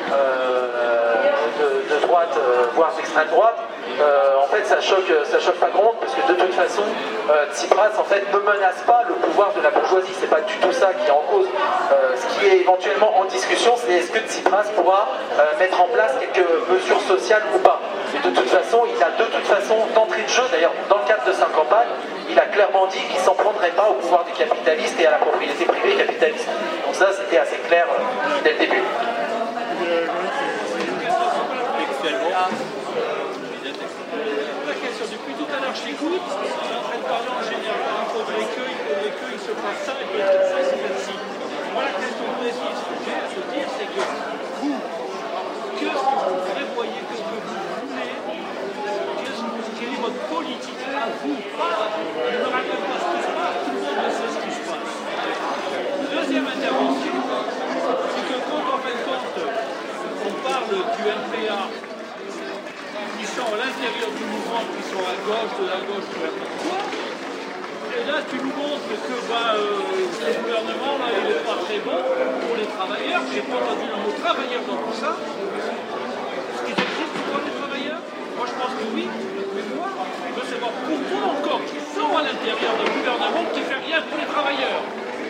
euh, de, de droite, euh, voire d'extrême droite, euh, en fait ça choque, ça choque pas grand monde, parce que de toute façon euh, Tsipras en fait ne menace pas le pouvoir de la bourgeoisie, c'est pas du tout ça qui est en cause. Euh, ce qui est éventuellement en discussion, c'est est-ce que Tsipras pourra euh, mettre en place quelques mesures sociales ou pas. Et de toute façon, il a de toute façon d'entrée de jeu, d'ailleurs dans le cadre de sa campagne, il a clairement dit qu'il ne s'en prendrait pas au pouvoir des capitalistes et à la propriété privée capitaliste. Donc ça, c'était assez clair euh, dès le début. La question, depuis tout à l'heure, je t'écoute, on est en train de parler en général, il faudrait que, il faudrait que, il se passe ça, il faudrait que ça, c'est celle-ci. Moi, la question précise que j'ai à te dire, c'est que vous, que vous prévoyez, que vous voulez, quelle est votre politique à vous? Je ne me rappelle pas ce qui se passe, tout le monde ne sait ce qui se passe. Deuxième intervention, c'est que quand en fin de compte, on parle du N P A, qui sont à l'intérieur du mouvement, qui sont à gauche, de la gauche, de n'importe quoi, et là tu nous montres que bah, euh, le gouvernement, là, il n'est pas très bon pour les travailleurs. J'ai pas entendu le mot travailleurs dans tout ça. Est-ce qu'ils existent pour les travailleurs? Moi je pense que oui, mais moi, je veux savoir pourquoi encore qu'ils sont à l'intérieur d'un gouvernement qui ne fait rien pour les travailleurs.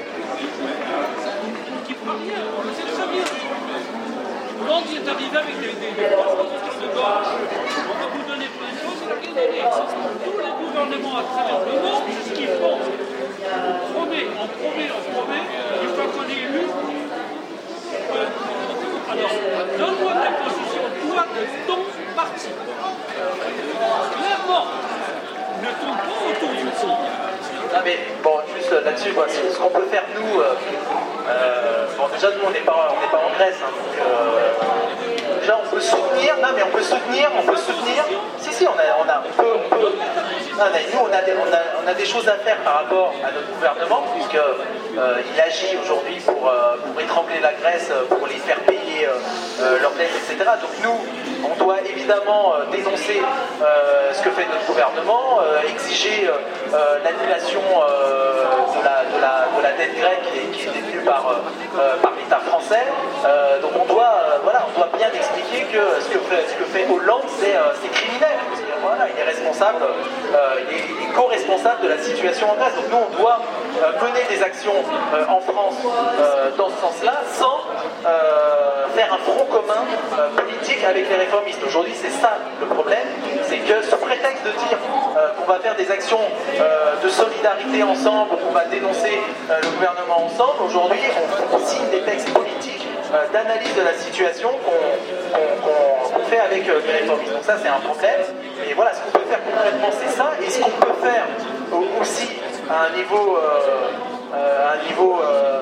Qui ne fera rien, on le sait très bien. Hollande est arrivé avec des, des, des propositions de gauche. On va vous donner plein de choses, il n'a rien donné. Tous les gouvernements à travers le monde, c'est ce qu'ils font. On promet, on promet, on promet, une fois qu'on est élu, euh, alors, donne-moi ta position, toi, de ton parti. Clairement, ne tourne pas autour du pot. Non mais bon, juste là-dessus, quoi, ce qu'on peut faire nous, euh, euh, bon déjà nous on n'est pas, on n'est pas en Grèce, hein, donc euh, déjà on peut soutenir, non mais on peut soutenir, on peut soutenir, si si on a, on a, on peut, on peut, non mais nous on a, des, on a, on a des choses à faire par rapport à notre gouvernement, qu'il euh, agit aujourd'hui pour, euh, pour étrangler la Grèce, pour les faire payer euh, euh, leurs dettes, et cetera. Donc nous, on doit évidemment euh, dénoncer euh, ce que fait notre gouvernement, euh, exiger euh, l'annulation euh, de, la, de, la, de la dette grecque qui est, qui est détenue par, euh, par l'État français. Euh, donc on doit, euh, voilà, on doit bien expliquer que ce que fait, ce que fait Hollande, c'est euh, criminel. Voilà, il est responsable, euh, il est, il est co-responsable de la situation en Grèce. Donc nous, on doit euh, mener des actions euh, en France euh, dans ce sens-là, sans euh, faire un front commun euh, politique avec les réformistes. Aujourd'hui, c'est ça le problème, c'est que sous prétexte de dire euh, qu'on va faire des actions euh, de solidarité ensemble, qu'on va dénoncer euh, le gouvernement ensemble, aujourd'hui, on, on signe des textes politiques euh, d'analyse de la situation qu'on qu'on, qu'on fait avec euh, les réformistes. Donc ça, c'est un problème. Et voilà, ce qu'on peut faire concrètement, c'est ça. Et ce qu'on peut faire aussi à un niveau, euh, euh, un niveau, euh,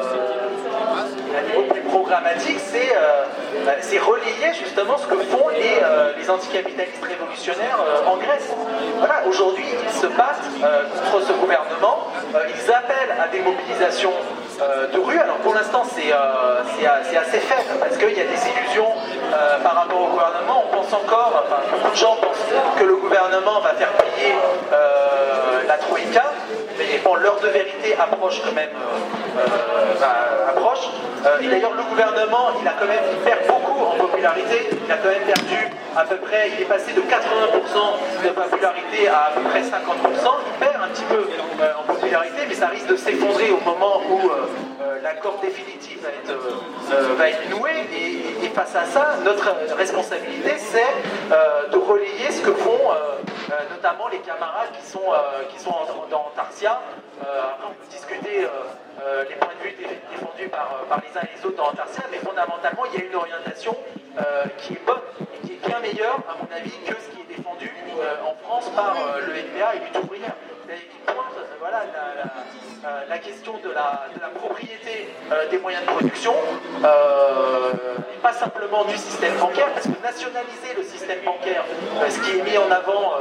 un niveau plus programmatique, c'est euh, bah, relayer justement ce que font les, euh, les anticapitalistes révolutionnaires euh, en Grèce. Voilà, aujourd'hui, ils se battent euh, contre ce gouvernement. Euh, ils appellent à des mobilisations Euh, de rue. Alors pour l'instant c'est euh, assez faible parce qu'il y a des illusions euh, par rapport au gouvernement. On pense encore, enfin beaucoup de gens pensent que le gouvernement va faire payer euh, la Troïka, mais bon, l'heure de vérité approche quand même euh, euh, bah, approche. Euh, et d'ailleurs le gouvernement il a quand même il perd beaucoup en popularité, il a quand même perdu à peu près, il est passé de quatre-vingts pour cent de popularité à à peu près cinquante pour cent, il perd un petit peu euh, en popularité, mais ça risque de s'effondrer au moment où euh, Euh, l'accord définitif va être, euh, va être noué et, et face à ça, notre responsabilité c'est euh, de relayer ce que font euh, euh, notamment les camarades qui sont, euh, qui sont en, dans Antarcia. Euh, après on peut discuter euh, euh, les points de vue défendus par, par les uns et les autres dans Antarcia, mais fondamentalement il y a une orientation euh, qui est bonne et qui est bien meilleure à mon avis que ce qui est défendu euh, en France par euh, le N P A et Lutte ouvrière. Il pointe euh, voilà, la, la, euh, la question de la, de la propriété euh, des moyens de production, euh, et pas simplement du système bancaire, parce que nationaliser le système bancaire, euh, ce qui est mis en avant, euh,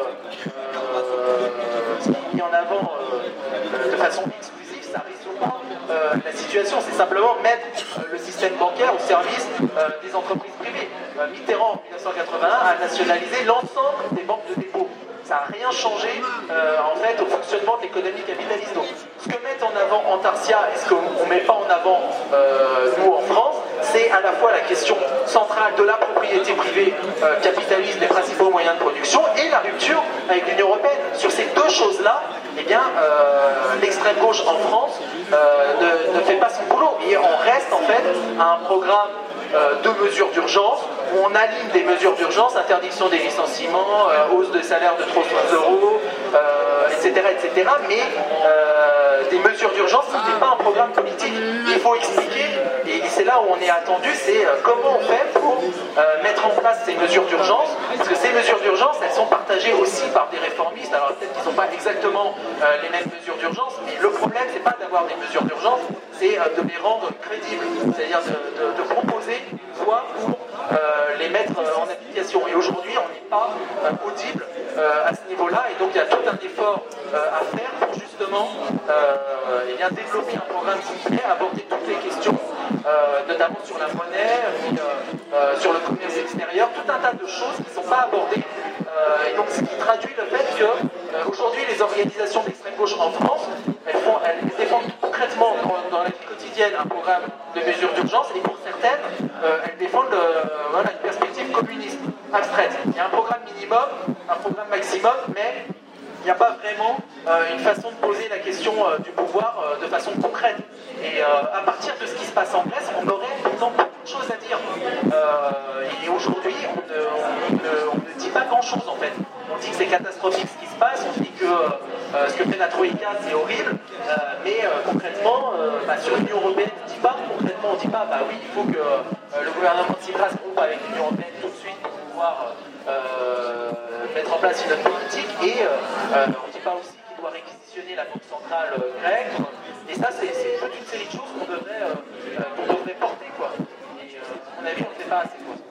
euh, ce qui est mis en avant euh, de façon exclusive, ça ne résout pas euh, la situation, c'est simplement mettre euh, le système bancaire au service euh, des entreprises privées. Euh, Mitterrand, en mille neuf cent quatre-vingt-un, a nationalisé l'ensemble des banques de dépôt. Ça n'a rien changé euh, en fait au fonctionnement de l'économie capitaliste. Donc, ce que met en avant Antarcia et ce qu'on ne met pas en avant euh, nous en France, c'est à la fois la question centrale de la propriété privée euh, capitaliste des principaux moyens de production et la rupture avec l'Union européenne. Sur ces deux choses-là, eh bien, euh, l'extrême gauche en France euh, ne, ne fait pas son boulot. Et on reste en fait à un programme euh, de mesures d'urgence où on aligne des mesures d'urgence, interdiction des licenciements, euh, hausse de salaire de trois cents euros, euh, et cetera, et cetera. Mais euh, des mesures d'urgence, ce n'est pas un programme politique. Il faut expliquer, et c'est là où on est attendu, c'est euh, comment on fait pour euh, mettre en place ces mesures d'urgence, parce que ces mesures d'urgence, elles sont partagées aussi par des réformistes. Alors peut-être qu'ils ne sont pas exactement euh, les mêmes mesures d'urgence, mais le problème, c'est pas d'avoir des mesures d'urgence, c'est euh, de les rendre crédibles, c'est-à-dire de, de, de proposer une voie pour euh, les mettre euh, en application. Et aujourd'hui, on n'est pas euh, audible euh, à ce niveau-là, et donc il y a tout un effort euh, à faire pour justement euh, eh bien, développer un programme complet, aborder toutes les questions, euh, notamment sur la monnaie, puis, euh, euh, sur le commerce extérieur, tout un tas de choses qui ne sont pas abordées. Euh, et donc ce qui traduit le fait que euh, aujourd'hui les organisations d'extrême gauche en France, elles, font, elles défendent concrètement dans, dans la vie quotidienne un programme de mesures d'urgence, et pour certaines, euh, elles défendent euh, voilà, une perspective communiste abstraite. Il y a un programme minimum, un programme maximum, mais il n'y a pas vraiment euh, une façon de poser la question euh, du pouvoir euh, de façon concrète. Et euh, à partir de ce qui se passe en Grèce, on aurait pourtant beaucoup de choses à dire. Euh, et aujourd'hui, on ne, on, ne, on ne dit pas grand-chose en fait. On dit que c'est catastrophique ce qui se passe, on dit que euh, ce que fait la Troïka c'est horrible, euh, mais euh, concrètement, euh, bah, sur l'Union européenne, on ne dit pas, concrètement on ne dit pas, bah oui, il faut que euh, le gouvernement de Tsipras rompe avec l'Union européenne tout de suite pour pouvoir euh, mettre en place une autre politique, et euh, euh, on ne dit pas aussi qu'il doit réquisitionner la banque centrale euh, grecque, et ça c'est toute une série de choses qu'on devrait, euh, euh, qu'on devrait porter, quoi. Et euh, à mon avis, on ne fait pas assez, quoi.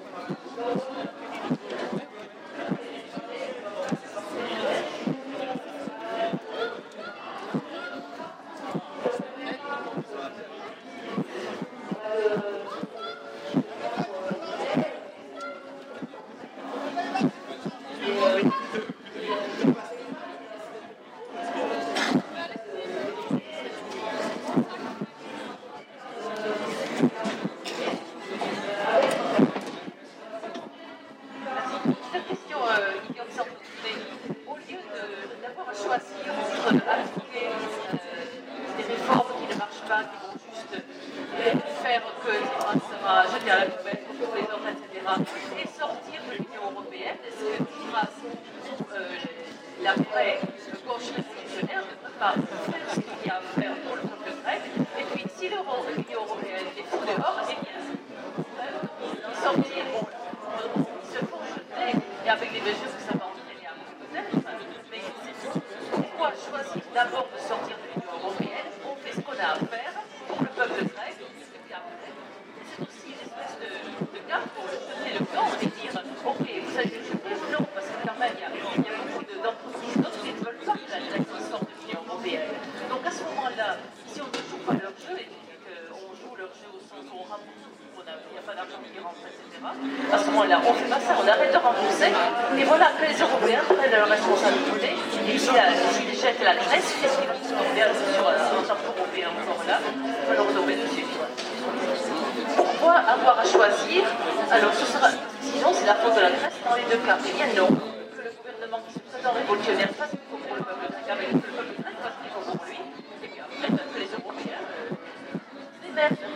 jeter à la poubelle pour les autres, et cetera. Et sortir de l'Union européenne, est-ce que Tsipras, euh, l'après gauche révolutionnaire, ne peut pas faire ce qu'il y a à faire pour le peuple grec? Et puis, si l'Union européenne est tout dehors, eh bien, sortir, bon, ils se font jeter, et avec les mesures que ça va entraîner un peu peut-être, mais pourquoi choisir d'abord de sortir de l'Union européenne? On fait ce qu'on a à faire pour le peuple grec, et puis après, c'est aussi une espèce de, de carte pour jeter le camp et dire, ok, vous avez jeté ou non? Parce que quand même, il y a, il y a beaucoup d'entreprises d'autres qui ne veulent pas que la Grèce sorte de l'Union européenne. Donc à ce moment-là, si on ne joue pas leur jeu, et qu'on joue leur jeu au sens où on rembourse, il n'y a pas d'argent qui rentre, et cetera. À ce moment-là, on ne fait pas ça, on arrête de rembourser, et voilà que les Européens prennent leurs responsabilités, et s'ils jettent la Grèce, qu'est-ce qu'ils vont se tomber sur un champ européen encore là, on va leur tomber dessus. Pourquoi avoir à choisir? Alors ce sera, sinon c'est la faute de la Grèce dans les deux cas. Eh bien non, que le gouvernement qui se présente révolutionnaire fasse ce qu'il faut pour le peuple grec, avec le peuple grec fasse ce qu'il faut pour lui, et puis après, que les Européens se démerdent.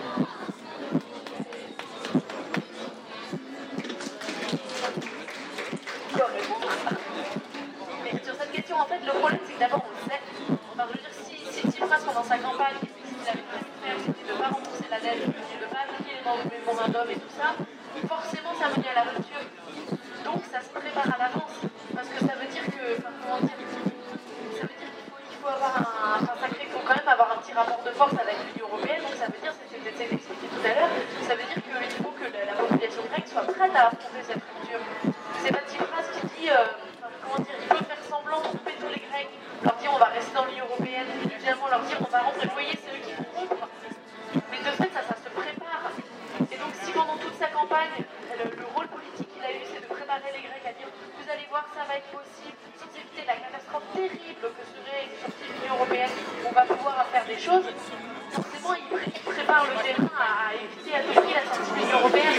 Mais sur cette question, en fait, le problème, c'est que d'abord, on le sait. Enfin, je veux dire, si, si Tsipras, pendant sa campagne, il avait prévu de faire, c'était de ne pas rembourser la dette, de ne pas appliquer les mémorandums et tout ça, forcément, ça menait à la rupture. Donc, ça se prépare à l'avance. Parce que ça veut dire que, enfin, comment dire, ça veut dire qu'il faut, il faut avoir un, enfin, sacré, il faut quand même avoir un petit rapport de force avec l'Union européenne. Donc, ça veut dire, c'est c'est expliqué tout à l'heure, ça veut dire qu'il faut que la, la population grecque soit prête à affronter cette rupture. C'est pas Tsipras qui dit, euh, enfin, comment dire, il veut faire semblant de couper tous les Grecs, leur dire on va rester dans l'Union européenne, et finalement leur dire on va rentrer, vous voyez, c'est eux qui vont rompre. Mais de fait, ça, ça se prépare. Et donc, si pendant toute sa campagne, le, le rôle politique qu'il a eu, c'est de préparer les Grecs à dire vous allez voir, ça va être possible, sans éviter la catastrophe terrible que serait une sortie de l'Union européenne, on va pouvoir faire des choses. Forcément, il, pré il prépare le terrain à, à éviter à tout prix la sortie de l'Union européenne.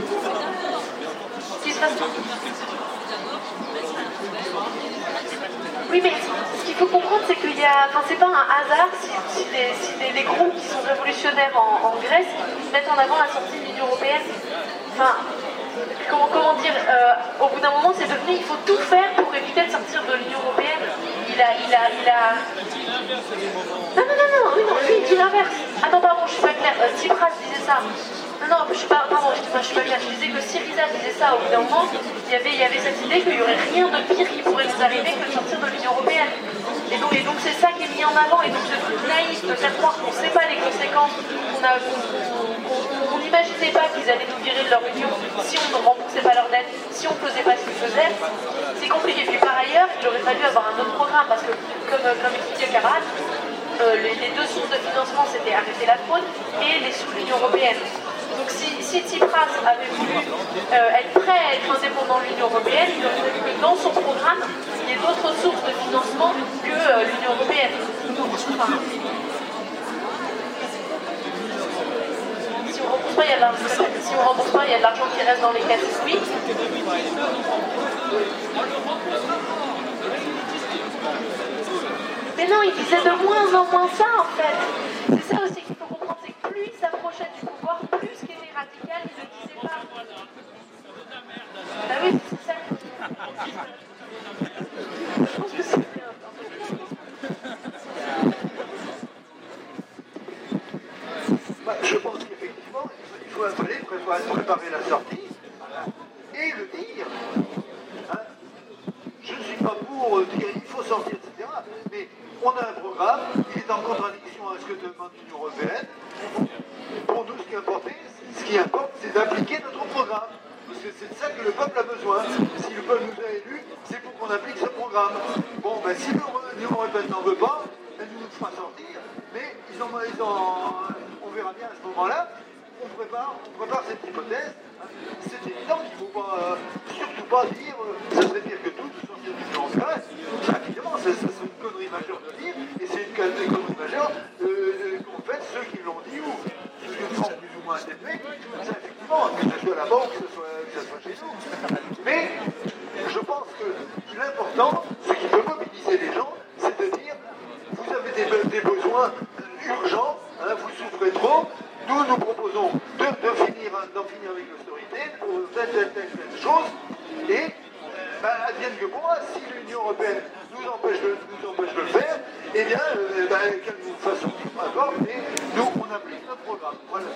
Ce qui se passe tout. Oui, mais ce qu'il faut comprendre, c'est qu'il y a, enfin, c'est pas un hasard si, si, les, si les, les groupes qui sont révolutionnaires en, en Grèce mettent en avant la sortie de l'Union européenne. Enfin, comment, comment dire, euh, au bout d'un moment, c'est devenu, il faut tout faire pour éviter de sortir de l'Union européenne. Il a, il a, il a. Non, non, non, non, oui, non, lui, il dit l'inverse. Attends, pardon, je suis pas claire. Euh, Tsipras disait ça. Non, non, je suis pas, pardon, je, je suis pas claire. Je disais que Syriza disait ça au bout d'un moment. Il y avait, il y avait cette idée qu'il n'y aurait rien de pire qui pourrait nous arriver que de sortir de l'Union européenne. Et donc, et donc c'est ça qui est mis en avant. Et donc, ce truc naïf de faire croire qu'on ne sait pas les conséquences, qu'on a, qu'on n'imaginait pas qu'ils allaient nous virer de leur union si on ne remboursait pas leur dette, si on ne faisait pas ce qu'ils faisaient. C'est compliqué. Puis par ailleurs, il aurait fallu avoir un autre programme parce que, comme, comme expliquait le camarade, euh, les, les deux sources de financement, c'était arrêter la fraude et les sous l'Union européenne. Donc si, si Tsipras avait voulu euh, être prêt à être indépendant de l'Union européenne, il aurait fallu que dans son programme, il y ait d'autres sources de financement que euh, l'Union européenne. Enfin, si on rembourse pas, il y a de l'argent, si on rembourse pas, il y a de l'argent qui reste dans les caisses, oui. Mais non, il disait de moins en moins ça en fait. C'est ça aussi qu'il faut comprendre, c'est que plus il s'approchait du pouvoir, plus ce qui était radical, il ne le disait pas. Ah oui, c'est ça. Je pense que c'est bien. Bah, je pense qu'effectivement, il faut appeler, préparer la sortie et le dire. Hein, je ne suis pas pour dire il faut sortir, et cetera. Mais on a un programme, il est en contradiction avec ce que demande l'Union européenne. Pour nous, ce qui importe, ce qui importe, c'est d'appliquer notre programme. Parce que c'est de ça que le peuple a besoin. Si le peuple nous a élus, c'est pour qu'on applique ce programme. Bon, ben si l'Union européenne n'en veut pas, elle nous fera sortir. Mais ils ont, ils ont, on verra bien à ce moment-là. On prépare, on prépare cette hypothèse. C'est évident qu'il ne faut pas, euh, surtout pas dire euh, ça serait pire que tout, de sortir de l'Union européenne. Ça, évidemment, c'est une connerie majeure de dire, et c'est une connerie majeure euh, qu'ont fait ceux qui l'ont dit, ou une forme plus ou moins atténuée. Ça, effectivement, que ce soit à la banque, que ce soit, que ce soit chez nous. Mais je pense que l'important, ce qui peut mobiliser les gens, c'est de dire vous avez des, des besoins urgents, hein, vous souffrez trop. Nous, nous proposons de, de finir, d'en finir négocier avec l'autorité pour telle, telle, telle, telle chose, et ben, advienne que pourra, si l'Union européenne nous empêche de, nous empêche de le faire, eh bien, euh, ben, qu'elle nous fasse son petit accord, et nous, on applique notre programme. Voilà.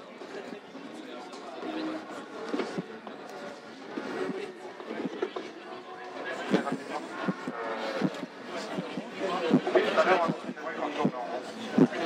Tout à l'heure, c'est vrai qu'on tourne en rond.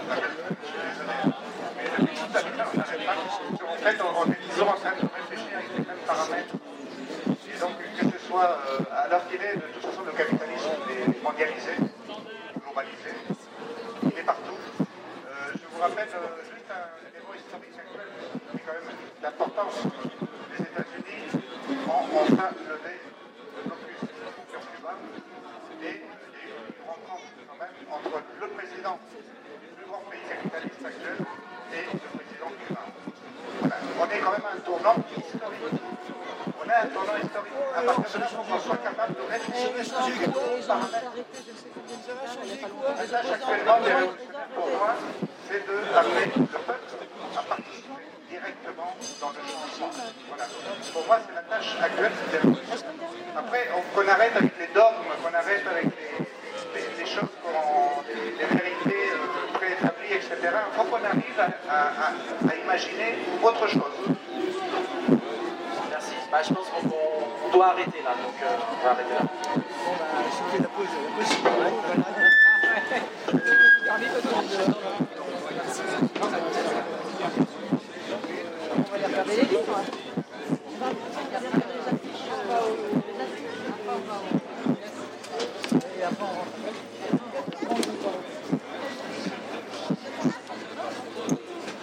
Mais depuis tout à l'heure, on n'arrête pas. En fait, on est toujours en train de réfléchir avec les mêmes paramètres. Et donc, que ce soit, euh, alors qu'il est, de toute façon, le capitalisme est mondialisé, globalisé. Il est partout. Euh, je vous rappelle euh, juste un élément historique actuel, qui est quand même d'importance. Les États-Unis ont enfin levé le blocus sur Cuba. Et il y a eu une rencontre quand même entre le président du plus grand pays capitaliste actuel et le président cubain. Voilà. On est quand même à un tournant historique. On est à un tournant historique. À partir de là, il faut qu'on soit capable de réfléchir sur les paramètres. Le message actuellement des révolutionnaires pour moi, c'est d'amener le peuple à participer directement dans le changement. Voilà. Pour moi, c'est la tâche actuelle des révolutionnaires. Après, qu'on arrête avec les dogmes, qu'on arrête avec les, les, les choses, les, les vérités euh, préétablies, et cetera. Il faut qu'on arrive à, à, à, à imaginer autre chose. Merci. Bah, je pense qu'on on doit arrêter là, donc euh, on va arrêter là. Bon, bah, c'était la pause, la pause.